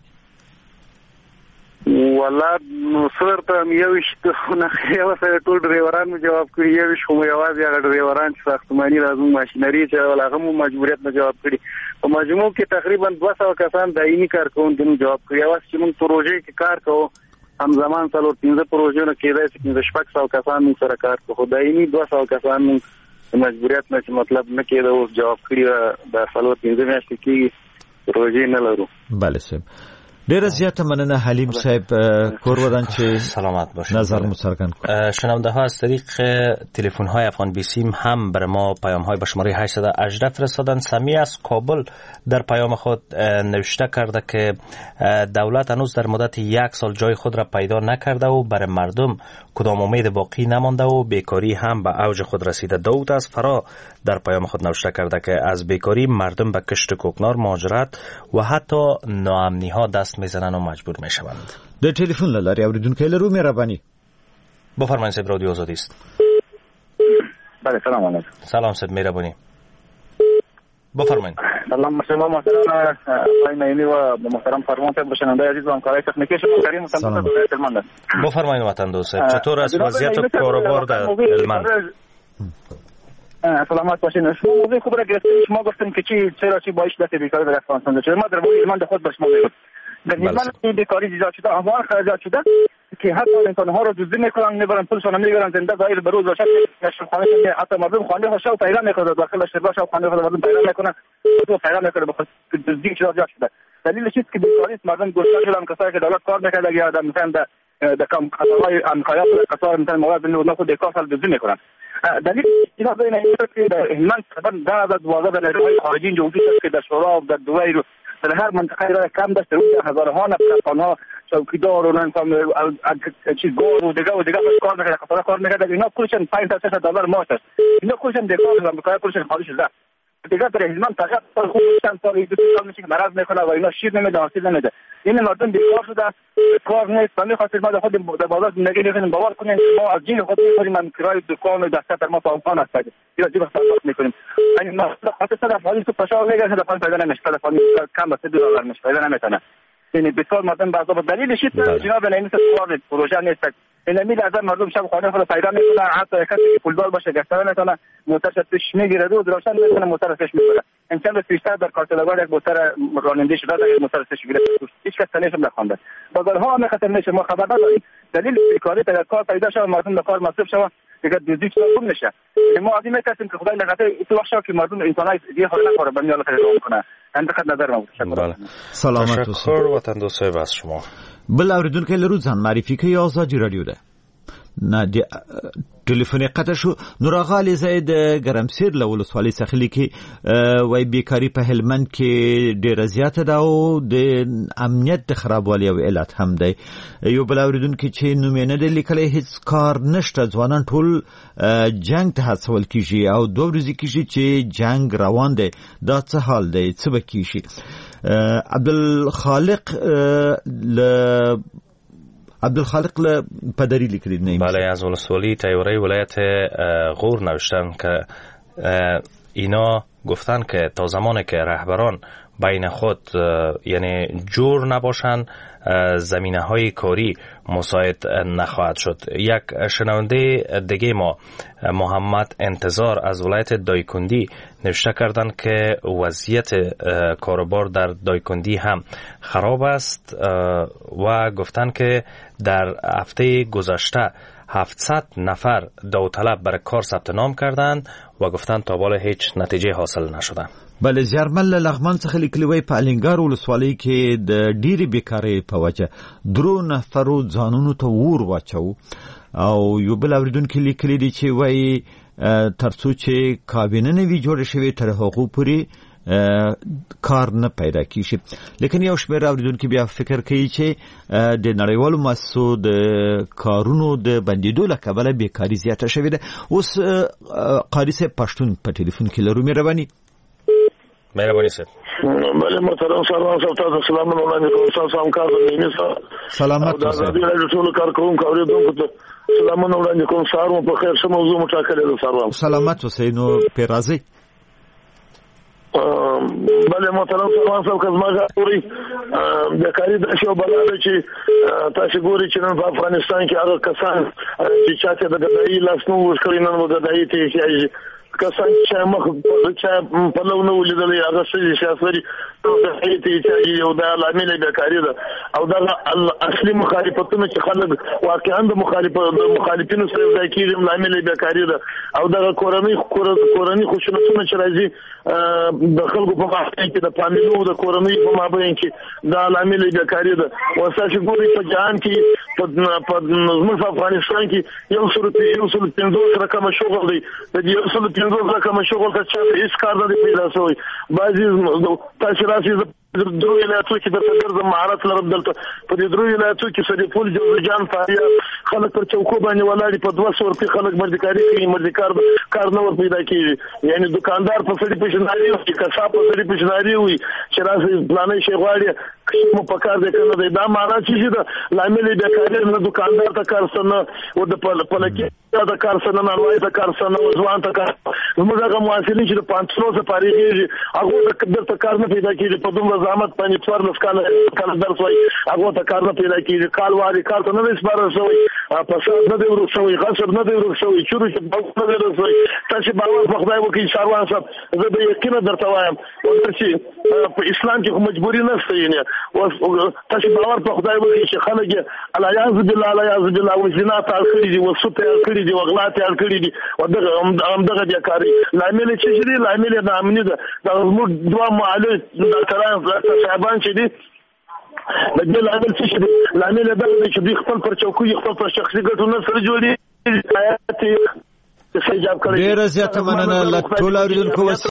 والله نو څه درته وایم یوویشت یوه سره ټول ډریوران مو جواب کړي یوویشت خو مو یوازې هغه ډریوران چې ساختماني دا زموږ ماشینري چلول هغه مو مجبوریت نه جواب کړي په مجموع کې تقریبا دوه سوه کسان دایمي کارکوونکي مو جواب کړي یوازې چې موږ پروژې کې کار کوو همزمان څلور پنځه پروژونه کېدای شي پنځه شپږ سوه کسان موږ سره کار کوو خو دایمي دوه سوه کسان موږ مجبوریت نه چې مطلب نه کېده اوس جواب کړي دا څلور پنځه میاشتې کېږي پروژې نه لرو بله صاحب ډیره زیاته مننه حلیم صاحب کور ودان چې سلامت باشید نظر متسرگن کنید شنونده ها از طریق تلفن های افغان بیسیم هم بر ما پیام های به شماره هشتصد و هجده فرستادن سمی از کابل در پیام خود نوشته کرده که دولت هنوز در مدت یک سال جای خود را پیدا نکرده و بر مردم کدام امید باقی نمانده و بیکاری هم به اوج خود رسیده. داود از فرا در پیام خود نوشته کرده که از بیکاری مردم به کشت کوکنار مهاجرت و حتی ناامنی ها دست میزنن و مجبور میشوند. در تلفن لاری اوریدونکو لرو مهربانی بفرمایید صاحب رادیو آزادی است. بله سلام علیکم. سلام صاحب مهربانی بفرمایید. سلام شما محترم آقای نعیمی و محترم فرمان صاحب بشنونده عزیز و همکارای تکنیکی شما کریم سلام. هلمند. بفرمایید وطن دوست صاحب چطور است وضعیت کاروبار در هلمند؟ سلامت باشین. شما موضوع خوب را گرفتید. شما گفتین که چی چرا چی باعث دست بیکاری در افغانستان شده. ما در مورد هلمند خود بر شما میگم. در هلمند بیکاری زیاد شده، اموال خرجات شده که حتی انسان‌ها رو دزدی میکنن، میبرن پولشون میگیرن، زنده ظاهر به روز و شب نشون خانه که حتی مردم خانه ها شو پیدا میکنه، داخل اشتباه شو خانه ها مردم پیدا میکنن، تو پیدا میکنه بخاطر دزدی چیزا زیاد شده. دلیلش اینه که بیکاری مردم گرسنه شدن، کسایی که دولت کار میکنه یا در مثلا در کم قضاهای انقلاب کسایی مثلا مواد نو خود کار سال دزدی میکنن. دلیل اینا بین این که در هلمند تقریبا ده از دوازده بلدهای خارجی اینجا وجود داره که در شورا و در دبی رو در هر منطقه را کم داشته روی هزارها نفر چوکیدار و نظام چیز گور و دیگه و دیگه کار میکنه، کسایی کار میکنه. اینا کلشن پنج تا شش دلار معاش است. اینا کلشن دیگر و میکنه کلشن خارج شده. دیگه در هلمند تقریبا سال خوب چند سال دو سال میشه که مرض میکنه و اینا شیر نمیده، حاصل نمیده. این مردم بیکار شده، کار نیست. من می‌خواستم ما در خود در بازار زندگی کنیم، باور کنیم ما از جیب خود می‌خوریم، من کرایه دکان و دفتر ما پاکان است. یا جیب خود می‌کنیم. این ما خاطر صد افغانی تو پاشا میگه صد افغانی پیدا نمیشه، صد افغانی کم است، دو دلار میشه، پیدا نمیتونه. یعنی بسیار مردم بعضا به دلیل شیت جناب نعیمی کار پروژه نیست. این میل از مردم شب خانه خود پیدا میکنه، حتی کسی که پولدار باشه گشتن نمیتونه، موترش پیش میگیره دو دراشن میتونه موتر پیش میبره. امکان پیشتر در کارتلگار یک موتر راننده شده یک موتر پیش میگیره. هیچ کس تنش نخونده. بازارها هم خطر نشه، ما خبر نداریم. دلیل بیکاری تا کار پیدا شه، مردم به کار مصرف شه، دیگه دوزی چطور گم نشه. ما از این میتونیم که خدای نگهدار تو وقت که مردم انسانای دیگه حال نخوره بنیاد خیلی کنه. انتخاب نظر ما بله. سلامت تشکر وطن دوست از شما. بل اوریدونکو لرو ځان معرفي کوي آزادي رادیو ده. نه د ټلیفون قطع شو. نور غالي زید ګرمسیر له ولسوالۍ څخه لیکي وای بیکاری په هلمند کې ډیره زیاته ده او د امنیت د خرابوالي او علت هم دی. یو بل اوریدونکو چې نومینه د لیکلې هیڅ کار نشته، ځوانان ټول جنگ ته هڅول کیږي او دوه ورځې کیږي چې جنگ روان دی. دا څه حال دی؟ څه به کیږي؟ عبدالخالق ل عبدالخالق ل پدری لیکلی نه بله از ولسوالی تیوره ولایت غور نوشتن که اینا گفتن که تا زمانی که رهبران بین خود یعنی جور نباشن زمینه های کاری مساعد نخواهد شد. یک شنونده دیگه ما محمد انتظار از ولایت دایکندی نوشته کردن که وضعیت کاروبار در دایکندی هم خراب است و گفتن که در هفته گذشته هفتصد نفر داوطلب برای کار ثبت نام کردند و گفتن تا بالا هیچ نتیجه حاصل نشده. بله زیارمل لغمان څخه لیکلی وای په الینګار ولسوالۍ کې د ډېری بیکارۍ په وجه درو نفرو ځانونو ته ور واچو او یو بل اوریدونکي لیکلی دي چې وای ترڅو چې کابینه نه وي جوړه شوې تر هغو پورې کار نه پیدا کیږي. لیکن یو شمېر اوریدونکي بیا فکر کوي چې د نړیوالو مؤسسو د کارونو د بندیدو له کبله بیکاري زیاته شوې ده. اوس قاری صاحب پښتون په ټلیفون کې لرو. مهرباني مهرباني صاحب. بله محترم سلام صاحب تاسو سلامونه وړاندې کوم. تاسو هم کار کوئ. سلامت اوسئ. د ټولو کارکوونکو اوریدونکو ته سلامونه وړاندې کوم. سهار مو په خیر. څه موضوع مو ټاکلې ده سهار؟ سلامت اوسئ. نو پرې راځئ. بله محترم سلمان صاحب که زما غواړئ بیکاري داسې یو بلا ده چې تاسې ګورئ چې نن په افغانستان کې هغه کسان چې چا ته د ګدایي لاس نه ووژ کړی نن به ګدایي ته احتیاج کسان چې مخ چا پلو نه ولیدلی هغه ښځې سیاسري ګدایي ته احتیاج یو دا لامل بیکاري ده او دغه اصلي مخالفتونه چې خلک واقعا د مخالفینو سره یو ځای کېږي لامل بیکاري ده او دغه کورنۍ کورنۍ خشونتونه چې راځي د خلکو په مابین کې د فامیلونو د کورنۍ په مابین کې دا لامل بیکاري ده. او تاسو ګورئ په جهان کې په زموږ افغانستان کې یو سل یو سل پنځوس رقم شغل دی. د یو سل پنځوس رقم شغل ته چې هیڅ کار نه پیدا شوی. بعضي تاسو راسي درو ولایتو کې د تدرز مهارت لرم دلته په دې درو ولایتو کې سریفول جوزجان فاریا خلک پر چوکو باندې ولاړ په دوه سو روپۍ خلک مردکاری کوي. مردکار کار نه ور پیدا کیږي. یعنی دکاندار په سړي پښناري وي کساب په سړي پښناري وي چې راځي پلانې شي غواړي مو په کار دې کنه دا معنا چې دا لامل بیکاري نه دکاندار ته کار سن او د پلکې دا کار سن نه وای دا کار سن او ځوان ته کار موږ هغه مواسلین چې د پانڅ سو څخه پاریږي هغه د کار نه پیدا کیږي په دومره زحمت باندې څوار لس کال کال درس وای هغه ته کار نه پیدا کیږي. کال واري کار ته نه سپارل شوی فساد نه دی ورسوي غصب نه دی ورسوي چورو چې نه دی ورسوي. تاسو باور په خدای وکړئ سروان صاحب زه به یقینا درته وایم چې په اسلام کې مجبوری نه ستینه او تاسو باور په خدای وکړئ چې خلک الیاذ بالله الیاذ بالله وزنا تعال کړی دي وسوت تعال کړی دي وغلا تعال کړی دي او دغه هم دغه بیکاری لامل چې دي لامل د امنیت د موږ دوه معالج ډاکټران صاحبان چې دي د دې لامل څه دي لامل دا چې دوی خپل پر چوکۍ خپل پر شخصي ګټو نه سره جوړي. ډېر زیاته مننه له ټولو اوریدونکو.